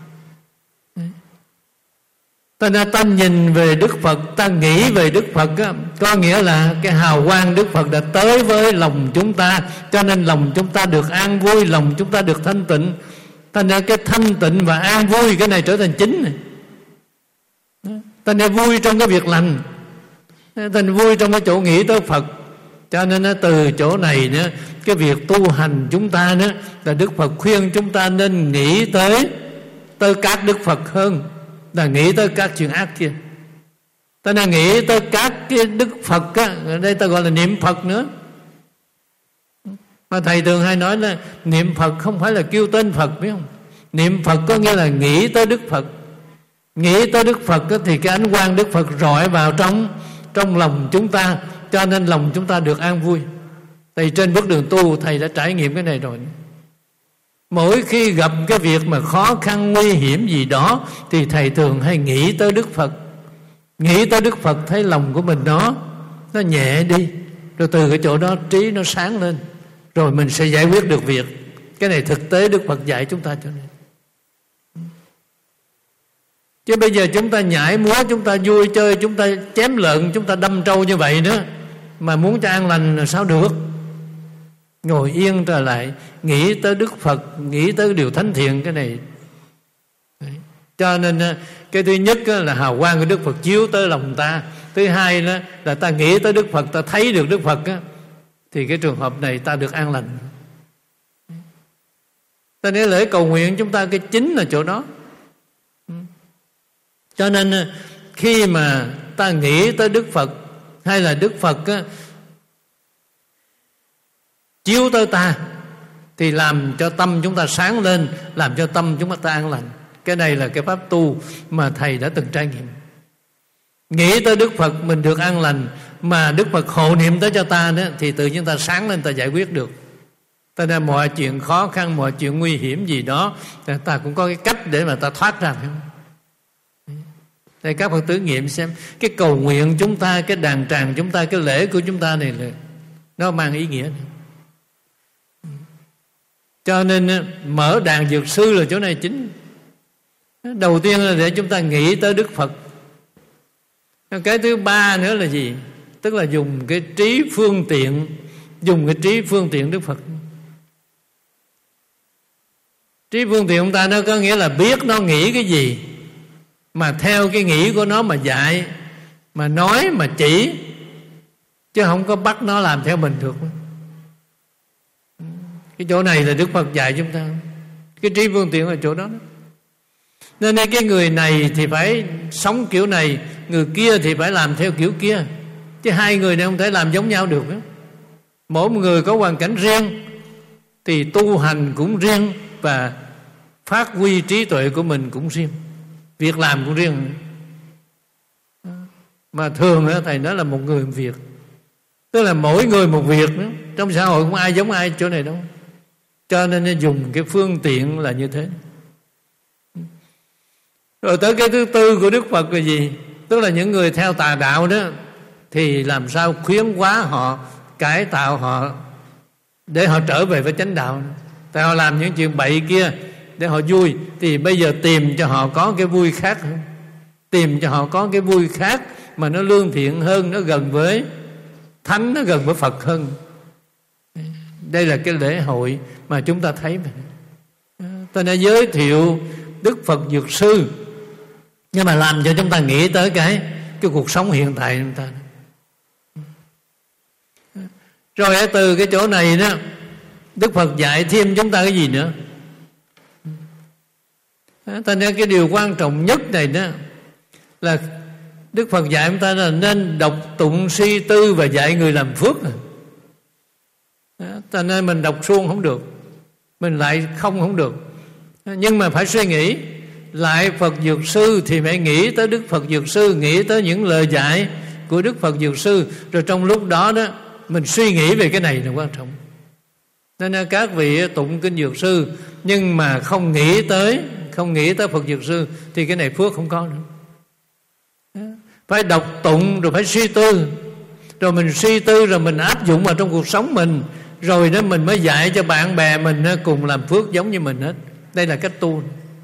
Ta, ta nhìn về Đức Phật, ta nghĩ về Đức Phật á, có nghĩa là cái hào quang Đức Phật đã tới với lòng chúng ta, cho nên lòng chúng ta được an vui, lòng chúng ta được thanh tịnh. Thành ra cái thanh tịnh và an vui, cái này trở thành chính này. Thành ra vui trong cái việc lành, thành vui trong cái chỗ nghĩ tới Phật. Cho nên từ chỗ này nữa, cái việc tu hành chúng ta nữa là Đức Phật khuyên chúng ta nên nghĩ tới tới các Đức Phật hơn là nghĩ tới các chuyện ác kia. Ta nên nghĩ tới các cái Đức Phật á, ở đây ta gọi là niệm Phật nữa. Mà thầy thường hay nói là niệm Phật không phải là kêu tên Phật, biết không? Niệm Phật có nghĩa là nghĩ tới Đức Phật. Nghĩ tới Đức Phật á, thì cái ánh quang Đức Phật rọi vào trong trong lòng chúng ta, cho nên lòng chúng ta được an vui. Thì trên bước đường tu thầy đã trải nghiệm cái này rồi. Mỗi khi gặp cái việc mà khó khăn nguy hiểm gì đó thì thầy thường hay nghĩ tới Đức Phật. Nghĩ tới Đức Phật thấy lòng của mình nó nó nhẹ đi, rồi từ cái chỗ đó trí nó sáng lên, rồi mình sẽ giải quyết được việc. Cái này thực tế Đức Phật dạy chúng ta cho nên. Chứ bây giờ chúng ta nhảy múa, chúng ta vui chơi, chúng ta chém lợn, chúng ta đâm trâu như vậy nữa, mà muốn cho an lành là sao được? Ngồi yên trở lại, nghĩ tới Đức Phật, nghĩ tới điều thánh thiện, cái này. Đấy. Cho nên cái thứ nhất là hào quang của Đức Phật chiếu tới lòng ta. Thứ hai là ta nghĩ tới Đức Phật, ta thấy được Đức Phật, thì cái trường hợp này ta được an lành. Ta nên lễ cầu nguyện chúng ta cái chính là chỗ đó. Cho nên khi mà ta nghĩ tới Đức Phật, hay là Đức Phật á, chiếu tới ta, thì làm cho tâm chúng ta sáng lên, làm cho tâm chúng ta an lành. Cái này là cái pháp tu mà thầy đã từng trải nghiệm. Nghĩ tới Đức Phật mình được an lành, mà Đức Phật hộ niệm tới cho ta nữa, thì tự nhiên ta sáng lên, ta giải quyết được. Ta nên mọi chuyện khó khăn, mọi chuyện nguy hiểm gì đó, ta cũng có cái cách để mà ta thoát ra. Đây các Phật tử nghiệm xem, cái cầu nguyện chúng ta, cái đàn tràng chúng ta, cái lễ của chúng ta này là nó mang ý nghĩa này. Cho nên mở đàn dược sư là chỗ này chính. Đầu tiên là để chúng ta nghĩ tới Đức Phật. Cái thứ ba nữa là gì? Tức là dùng cái trí phương tiện, dùng cái trí phương tiện Đức Phật. Trí phương tiện của ta nó có nghĩa là biết nó nghĩ cái gì, mà theo cái nghĩ của nó mà dạy, mà nói, mà chỉ, chứ không có bắt nó làm theo mình được. Cái chỗ này là Đức Phật dạy chúng ta. Cái trí phương tiện là chỗ đó. Nên cái người này thì phải sống kiểu này, người kia thì phải làm theo kiểu kia, chứ hai người này không thể làm giống nhau được. Mỗi một người có hoàn cảnh riêng, thì tu hành cũng riêng, và phát huy trí tuệ của mình cũng riêng, việc làm cũng riêng. Mà thường thầy nói là một người một việc, tức là mỗi người một việc nữa. Trong xã hội không ai giống ai chỗ này đâu. Cho nên dùng cái phương tiện là như thế. Rồi tới cái thứ tư của Đức Phật là gì? Tức là những người theo tà đạo đó, thì làm sao khuyến hóa họ, cải tạo họ để họ trở về với chánh đạo. Tại họ làm những chuyện bậy kia để họ vui, thì bây giờ tìm cho họ có cái vui khác hơn. Tìm cho họ có cái vui khác mà nó lương thiện hơn, nó gần với thánh, nó gần với Phật hơn. Đây là cái lễ hội mà chúng ta thấy. Tôi đã giới thiệu Đức Phật Dược Sư, nhưng mà làm cho chúng ta nghĩ tới cái cái cuộc sống hiện tại chúng ta. Rồi ở từ cái chỗ này đó, Đức Phật dạy thêm chúng ta cái gì nữa? Cho nên cái điều quan trọng nhất này đó là Đức Phật dạy chúng ta là nên đọc tụng suy tư và dạy người làm phước. Cho nên mình đọc suông không được, mình lại không không được, nhưng mà phải suy nghĩ. Lại Phật Dược Sư thì phải nghĩ tới Đức Phật Dược Sư, nghĩ tới những lời dạy của Đức Phật Dược Sư. Rồi trong lúc đó đó mình suy nghĩ về cái này là quan trọng. Nên các vị tụng kinh Dược Sư nhưng mà không nghĩ tới Không nghĩ tới Phật Dược Sư thì cái này phước không có nữa. Phải đọc tụng rồi phải suy tư, rồi mình suy tư rồi mình áp dụng vào trong cuộc sống mình, rồi đó mình mới dạy cho bạn bè mình cùng làm phước giống như mình hết. Đây là cách tu.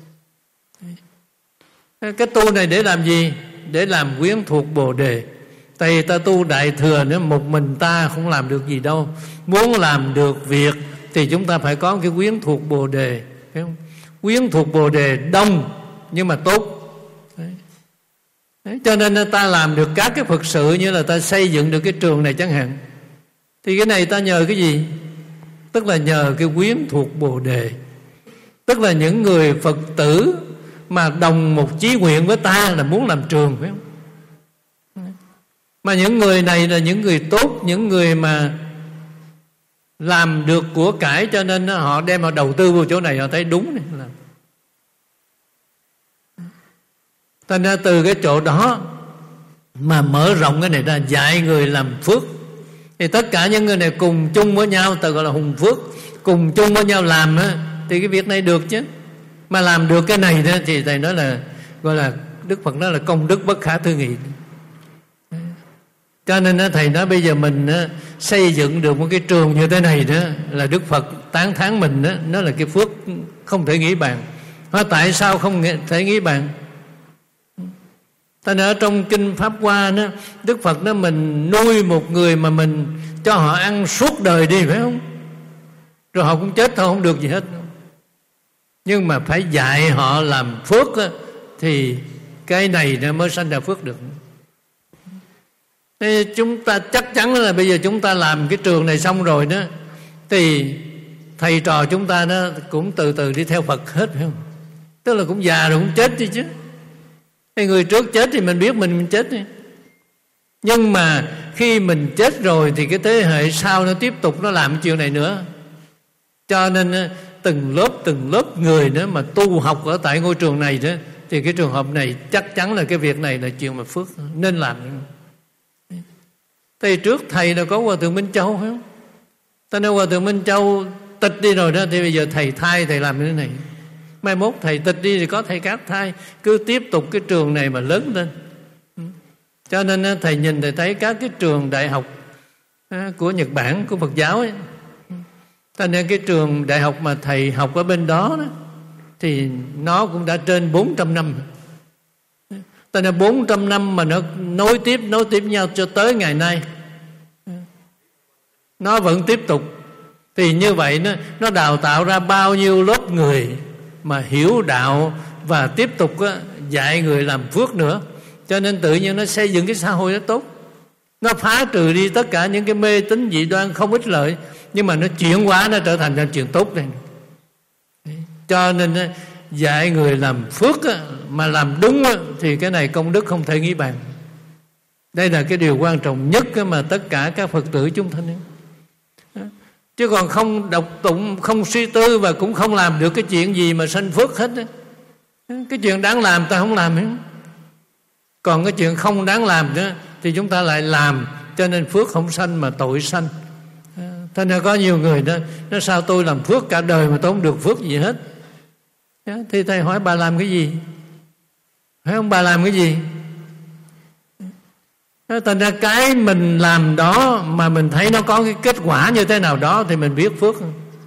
Cái tu này để làm gì? Để làm quyến thuộc Bồ Đề. Tại vì ta tu Đại Thừa nữa, một mình ta không làm được gì đâu. Muốn làm được việc thì chúng ta phải có cái quyến thuộc Bồ Đề, phải không? Quyến thuộc Bồ Đề đông nhưng mà tốt. Đấy. Đấy, cho nên ta làm được các cái Phật sự, như là ta xây dựng được cái trường này chẳng hạn, thì cái này ta nhờ cái gì? Tức là nhờ cái quyến thuộc Bồ Đề. Tức là những người Phật tử mà đồng một chí nguyện với ta là muốn làm trường, phải không? Mà những người này là những người tốt, những người mà làm được của cải, cho nên họ đem họ đầu tư vào chỗ này, họ thấy đúng này. Thành ra từ cái chỗ đó mà mở rộng cái này ra, dạy người làm phước, thì tất cả những người này cùng chung với nhau, ta gọi là hùng phước, cùng chung với nhau làm đó, thì cái việc này được chứ. Mà làm được cái này đó, thì thầy nói là gọi là Đức Phật nói là công đức bất khả tư nghị. Cho nên thầy nói bây giờ mình xây dựng được một cái trường như thế này đó, là Đức Phật tán thán mình đó, nó là cái phước không thể nghĩ bàn. Tại sao không thể nghĩ bàn? Ta nói ở trong kinh Pháp Hoa đó, Đức Phật nói mình nuôi một người mà mình cho họ ăn suốt đời đi, phải không? Rồi họ cũng chết thôi, không được gì hết. Nhưng mà phải dạy họ làm phước đó, thì cái này nó mới sanh ra phước được. Thế chúng ta chắc chắn là bây giờ chúng ta làm cái trường này xong rồi đó, thì thầy trò chúng ta nó cũng từ từ đi theo Phật hết, phải không? Tức là cũng già rồi cũng chết đi chứ. Cái người trước chết thì mình biết mình, mình chết đi. Nhưng mà khi mình chết rồi thì cái thế hệ sau nó tiếp tục nó làm chuyện này nữa. Cho nên từng lớp từng lớp người nữa mà tu học ở tại ngôi trường này đó, thì cái trường hợp này chắc chắn là cái việc này là chuyện mà phước nên làm. Thì trước thầy đã có Hòa Thượng Minh Châu, phải không? Ta nói Hòa Thượng Minh Châu tịch đi rồi đó, thì bây giờ thầy thay thầy làm như thế này. Mai mốt thầy tịch đi thì có thầy Cát thay, cứ tiếp tục cái trường này mà lớn lên. Cho nên thầy nhìn thầy thấy các cái trường đại học của Nhật Bản, của Phật giáo ấy, cho nên cái trường đại học mà thầy học ở bên đó, đó thì nó cũng đã trên bốn trăm năm. Cho nên bốn trăm năm mà nó nối tiếp nối tiếp nhau cho tới ngày nay, nó vẫn tiếp tục. Thì như vậy nó, nó đào tạo ra bao nhiêu lớp người mà hiểu đạo và tiếp tục á, dạy người làm phước nữa. Cho nên tự nhiên nó xây dựng cái xã hội nó tốt. Nó phá trừ đi tất cả những cái mê tín dị đoan không ích lợi, nhưng mà nó chuyển hóa, nó trở thành ra chuyện tốt này. Cho nên á, dạy người làm phước á, mà làm đúng á, thì cái này công đức không thể nghĩ bàn. Đây là cái điều quan trọng nhất á, mà tất cả các Phật tử chúng ta nên. Chứ còn không đọc tụng, không suy tư và cũng không làm được cái chuyện gì mà sanh phước hết á. Cái chuyện đáng làm ta không làm hết. Còn cái chuyện không đáng làm đó thì chúng ta lại làm, cho nên phước không sanh mà tội sanh. Thế nên có nhiều người đó, nó sao tôi làm phước cả đời mà tôi không được phước gì hết. Thì thầy hỏi bà làm cái gì? Phải không? Bà làm cái gì? Thành ra cái mình làm đó mà mình thấy nó có cái kết quả như thế nào đó thì mình biết phước.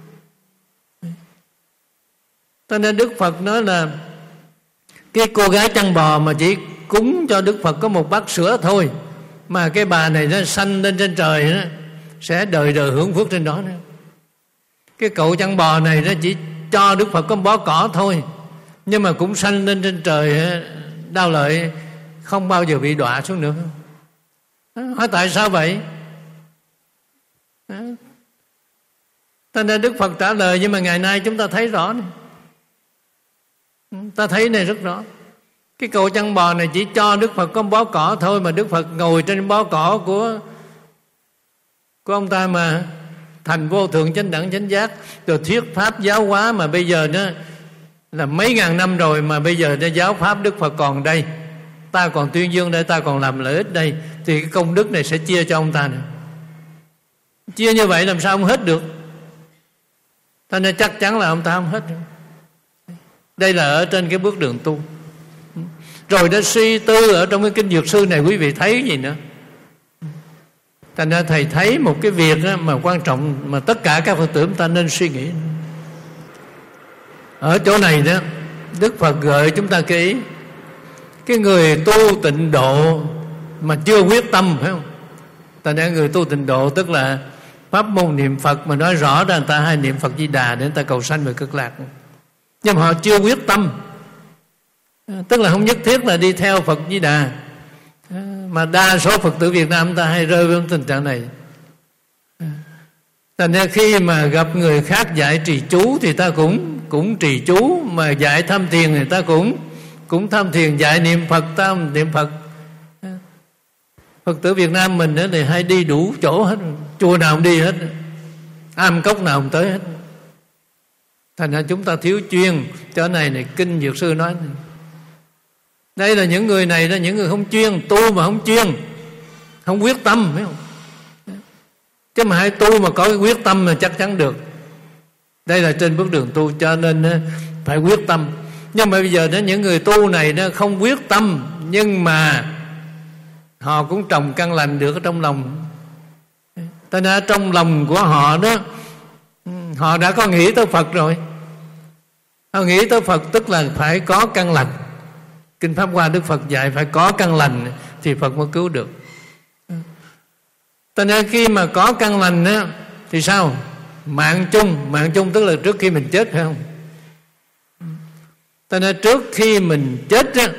Cho nên Đức Phật nói là cái cô gái chăn bò mà chỉ cúng cho Đức Phật có một bát sữa thôi, mà cái bà này nó sanh lên trên trời đó, sẽ đời đời hưởng phước trên đó nữa. Cái cậu chăn bò này nó chỉ cho Đức Phật có bó cỏ thôi, nhưng mà cũng sanh lên trên trời đau lợi, không bao giờ bị đọa xuống nữa. Hỏi tại sao vậy? Cho nên Đức Phật trả lời, nhưng mà ngày nay chúng ta thấy rõ này. Ta thấy này rất rõ. Cái cậu chăn bò này chỉ cho Đức Phật có bó cỏ thôi, mà Đức Phật ngồi trên bó cỏ của của ông ta mà thành vô thượng chánh đẳng chánh giác, rồi thuyết pháp giáo hóa, mà bây giờ nó là mấy ngàn năm rồi, mà bây giờ nó giáo pháp Đức Phật còn đây, ta còn tuyên dương đây, ta còn làm lợi ích đây, thì cái công đức này sẽ chia cho ông ta nữa. Chia như vậy làm sao không hết được? Cho nên chắc chắn là ông ta không hết được. Đây là ở trên cái bước đường tu. Rồi đã suy tư ở trong cái kinh Dược Sư này, quý vị thấy cái gì nữa? Thành ra thầy thấy một cái việc đó mà quan trọng mà tất cả các Phật tử chúng ta nên suy nghĩ. Ở chỗ này đó, Đức Phật gợi chúng ta cái ý, cái người tu tịnh độ mà chưa quyết tâm, phải không? Thành ra người tu tịnh độ tức là pháp môn niệm Phật mà nói rõ ra người ta hay niệm Phật Di Đà để người ta cầu sanh về cực lạc, nhưng mà họ chưa quyết tâm. Tức là không nhất thiết là đi theo Phật Di Đà, mà đa số Phật tử Việt Nam ta hay rơi vào tình trạng này. Thành ra khi mà gặp người khác dạy trì chú thì ta cũng cũng trì chú, mà dạy tham thiền thì ta cũng cũng tham thiền, dạy niệm Phật ta niệm Phật. Phật tử Việt Nam mình thì hay đi đủ chỗ hết, chùa nào cũng đi hết, am cốc nào cũng tới hết. Thành ra chúng ta thiếu chuyên. Chỗ này này kinh Dược Sư nói này. Đây là những người này là những người không chuyên, tu mà không chuyên, không quyết tâm, phải không? Chứ mà hãy tu mà có cái quyết tâm là chắc chắn được. Đây là trên bước đường tu, cho nên phải quyết tâm. Nhưng mà bây giờ đó, những người tu này nó không quyết tâm, nhưng mà họ cũng trồng căn lành được ở trong lòng. Cho nên trong lòng của họ đó, họ đã có nghĩ tới Phật rồi. Họ nghĩ tới Phật tức là phải có căn lành. Kinh Pháp Hoa Đức Phật dạy phải có căn lành thì Phật mới cứu được. Cho nên khi mà có căn lành á, thì sao? Mạng chung, mạng chung tức là trước khi mình chết, phải không? Cho nên trước khi mình chết á,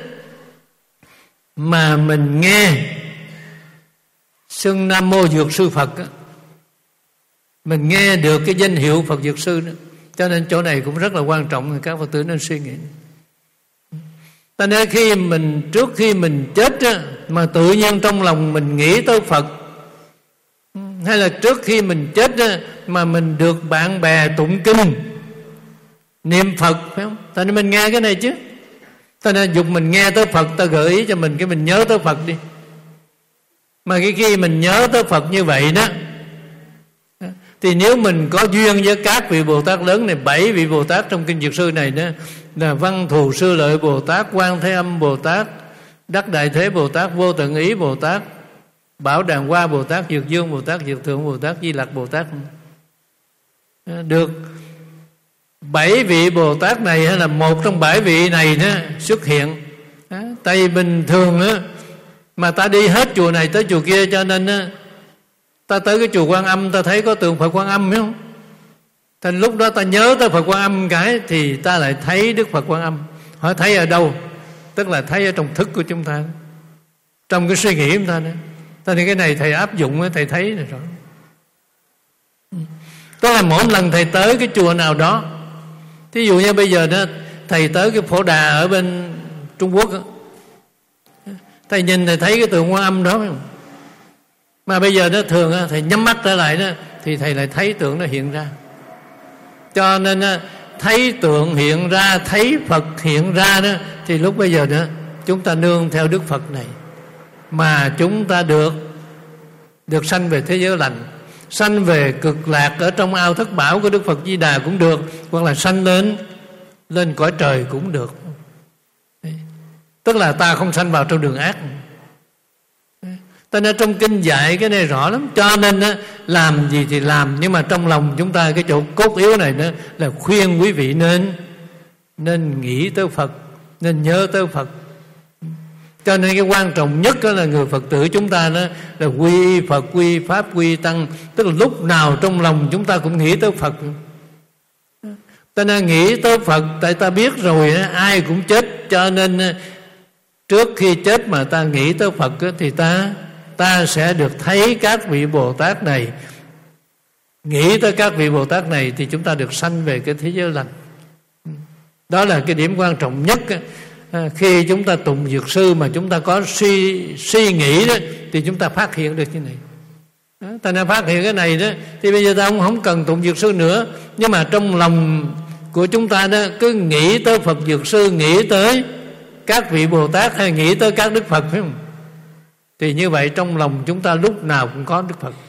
mà mình nghe xưng Nam Mô Dược Sư Phật á, mình nghe được cái danh hiệu Phật Dược Sư đó. Cho nên chỗ này cũng rất là quan trọng, các Phật tử nên suy nghĩ. Cho nên khi mình trước khi mình chết á, mà tự nhiên trong lòng mình nghĩ tới Phật, hay là trước khi mình chết á, mà mình được bạn bè tụng kinh niệm Phật, phải không? Cho nên mình nghe cái này chứ. Cho nên dục mình nghe tới Phật, ta gợi ý cho mình cái mình nhớ tới Phật đi. Mà cái khi mình nhớ tới Phật như vậy đó, thì nếu mình có duyên với các vị Bồ Tát lớn này, bảy vị Bồ Tát trong kinh Dược Sư này đó, là Văn Thù Sư Lợi Bồ Tát, Quan Thế Âm Bồ Tát, Đắc Đại Thế Bồ Tát, Vô Tận Ý Bồ Tát, Bảo Đàn Hoa Bồ Tát, Dược Dương Bồ Tát, Dược Thượng Bồ Tát, Di Lặc Bồ Tát, được bảy vị Bồ Tát này hay là một trong bảy vị này đó xuất hiện. Tại vì bình thường đó, mà ta đi hết chùa này tới chùa kia, cho nên đó, ta tới cái chùa Quan Âm, ta thấy có tượng Phật Quan Âm, phải không? Thành lúc đó ta nhớ tới Phật Quan Âm cái, thì ta lại thấy Đức Phật Quan Âm. Hỏi thấy ở đâu? Tức là thấy ở trong thức của chúng ta, trong cái suy nghĩ của chúng ta đó. Cho nên cái này thầy áp dụng, thầy thấy rồi. Tức là mỗi lần thầy tới cái chùa nào đó, thí dụ như bây giờ đó, thầy tới cái Phổ Đà ở bên Trung Quốc đó, thầy nhìn thầy thấy cái tượng Quan Âm đó, phải không? Mà bây giờ đó thường đó, thầy nhắm mắt trở lại đó, thì thầy lại thấy tượng nó hiện ra. Cho nên đó, thấy tượng hiện ra, thấy Phật hiện ra đó, thì lúc bây giờ đó chúng ta nương theo Đức Phật này mà chúng ta được được sanh về thế giới lành, sanh về cực lạc ở trong ao thất bảo của Đức Phật Di Đà cũng được, hoặc là sanh lên lên cõi trời cũng được. Tức là ta không sanh vào trong đường ác. Cho nên trong kinh dạy cái này rõ lắm. Cho nên á, làm gì thì làm, nhưng mà trong lòng chúng ta cái chỗ cốt yếu này đó là khuyên quý vị nên nên nghĩ tới Phật, nên nhớ tới Phật. Cho nên cái quan trọng nhất đó là người Phật tử chúng ta đó là quy Phật, quy Pháp, quy Tăng. Tức là lúc nào trong lòng chúng ta cũng nghĩ tới Phật. Ta nên nghĩ tới Phật, tại ta biết rồi ai cũng chết. Cho nên trước khi chết mà ta nghĩ tới Phật thì ta ta sẽ được thấy các vị Bồ Tát này. Nghĩ tới các vị Bồ Tát này thì chúng ta được sanh về cái thế giới lành. Đó là cái điểm quan trọng nhất. Khi chúng ta tụng Dược Sư mà chúng ta có suy suy nghĩ đó, thì chúng ta phát hiện được như này. Đó, ta nên phát hiện cái này đó, thì bây giờ ta không, không cần tụng Dược Sư nữa. Nhưng mà trong lòng của chúng ta đó cứ nghĩ tới Phật Dược Sư, nghĩ tới các vị Bồ Tát hay nghĩ tới các Đức Phật, phải không? Thì như vậy trong lòng chúng ta lúc nào cũng có Đức Phật.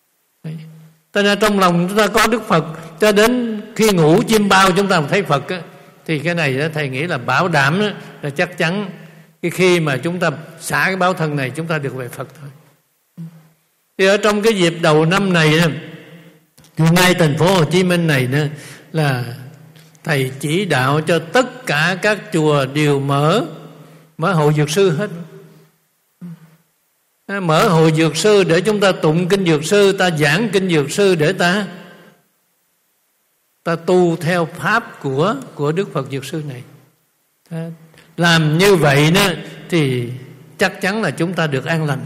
Cho nên trong lòng chúng ta có Đức Phật, cho đến khi ngủ chim bao chúng ta thấy Phật á, thì cái này đó, thầy nghĩ là bảo đảm đó, là chắc chắn cái khi mà chúng ta xả cái báo thân này chúng ta được về Phật thôi. Thì ở trong cái dịp đầu năm này đó, thì ngay thành phố Hồ Chí Minh này đó, là thầy chỉ đạo cho tất cả các chùa đều mở mở hội Dược Sư hết. Mở hội Dược Sư để chúng ta tụng kinh Dược Sư, ta giảng kinh Dược Sư để ta ta tu theo pháp của của Đức Phật Dược Sư này. Làm như vậy đó thì chắc chắn là chúng ta được an lành.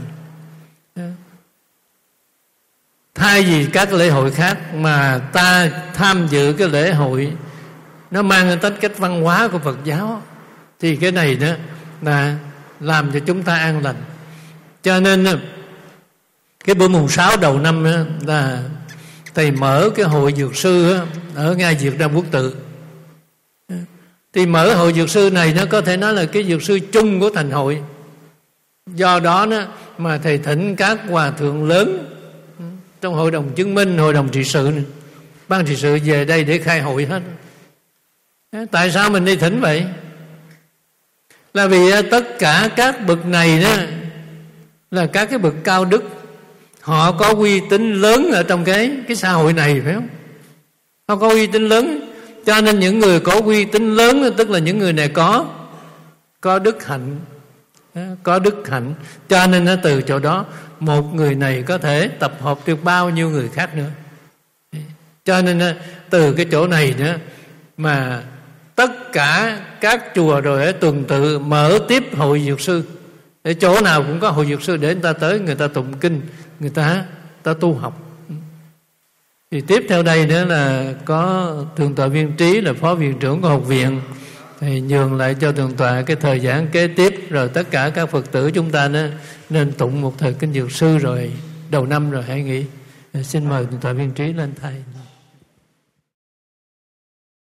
Thay vì các lễ hội khác mà ta tham dự cái lễ hội nó mang tính cách văn hóa của Phật giáo, thì cái này đó là làm cho chúng ta an lành. Cho nên cái bữa mùng sáu đầu năm đó, là thầy mở cái hội Dược Sư đó, ở ngay Việt Nam Quốc Tự. Thì mở hội Dược Sư này nó có thể nói là cái Dược Sư chung của thành hội. Do đó, đó mà thầy thỉnh các hòa thượng lớn trong hội đồng chứng minh, hội đồng trị sự này, ban trị sự về đây để khai hội hết. Tại sao mình đi thỉnh vậy? Là vì tất cả các bậc này đó là các cái bậc cao đức, họ có uy tín lớn ở trong cái cái xã hội này, phải không? Họ có uy tín lớn, cho nên những người có uy tín lớn tức là những người này có có đức hạnh, có đức hạnh, cho nên nó từ chỗ đó một người này có thể tập hợp được bao nhiêu người khác nữa. Cho nên từ cái chỗ này nữa mà tất cả các chùa rồi ở tuần tự mở tiếp hội dược sư, để chỗ nào cũng có hội dược sư để người ta tới, người ta tụng kinh, người ta ta tu học. Thì tiếp theo đây nữa là có thượng tọa Viên Trí là phó viện trưởng của học viện, thì nhường lại cho thượng tọa cái thời gian kế tiếp, rồi tất cả các Phật tử chúng ta nên, nên tụng một thời kinh dược sư rồi đầu năm rồi hãy nghỉ. Xin mời thượng tọa Viên Trí lên thầy.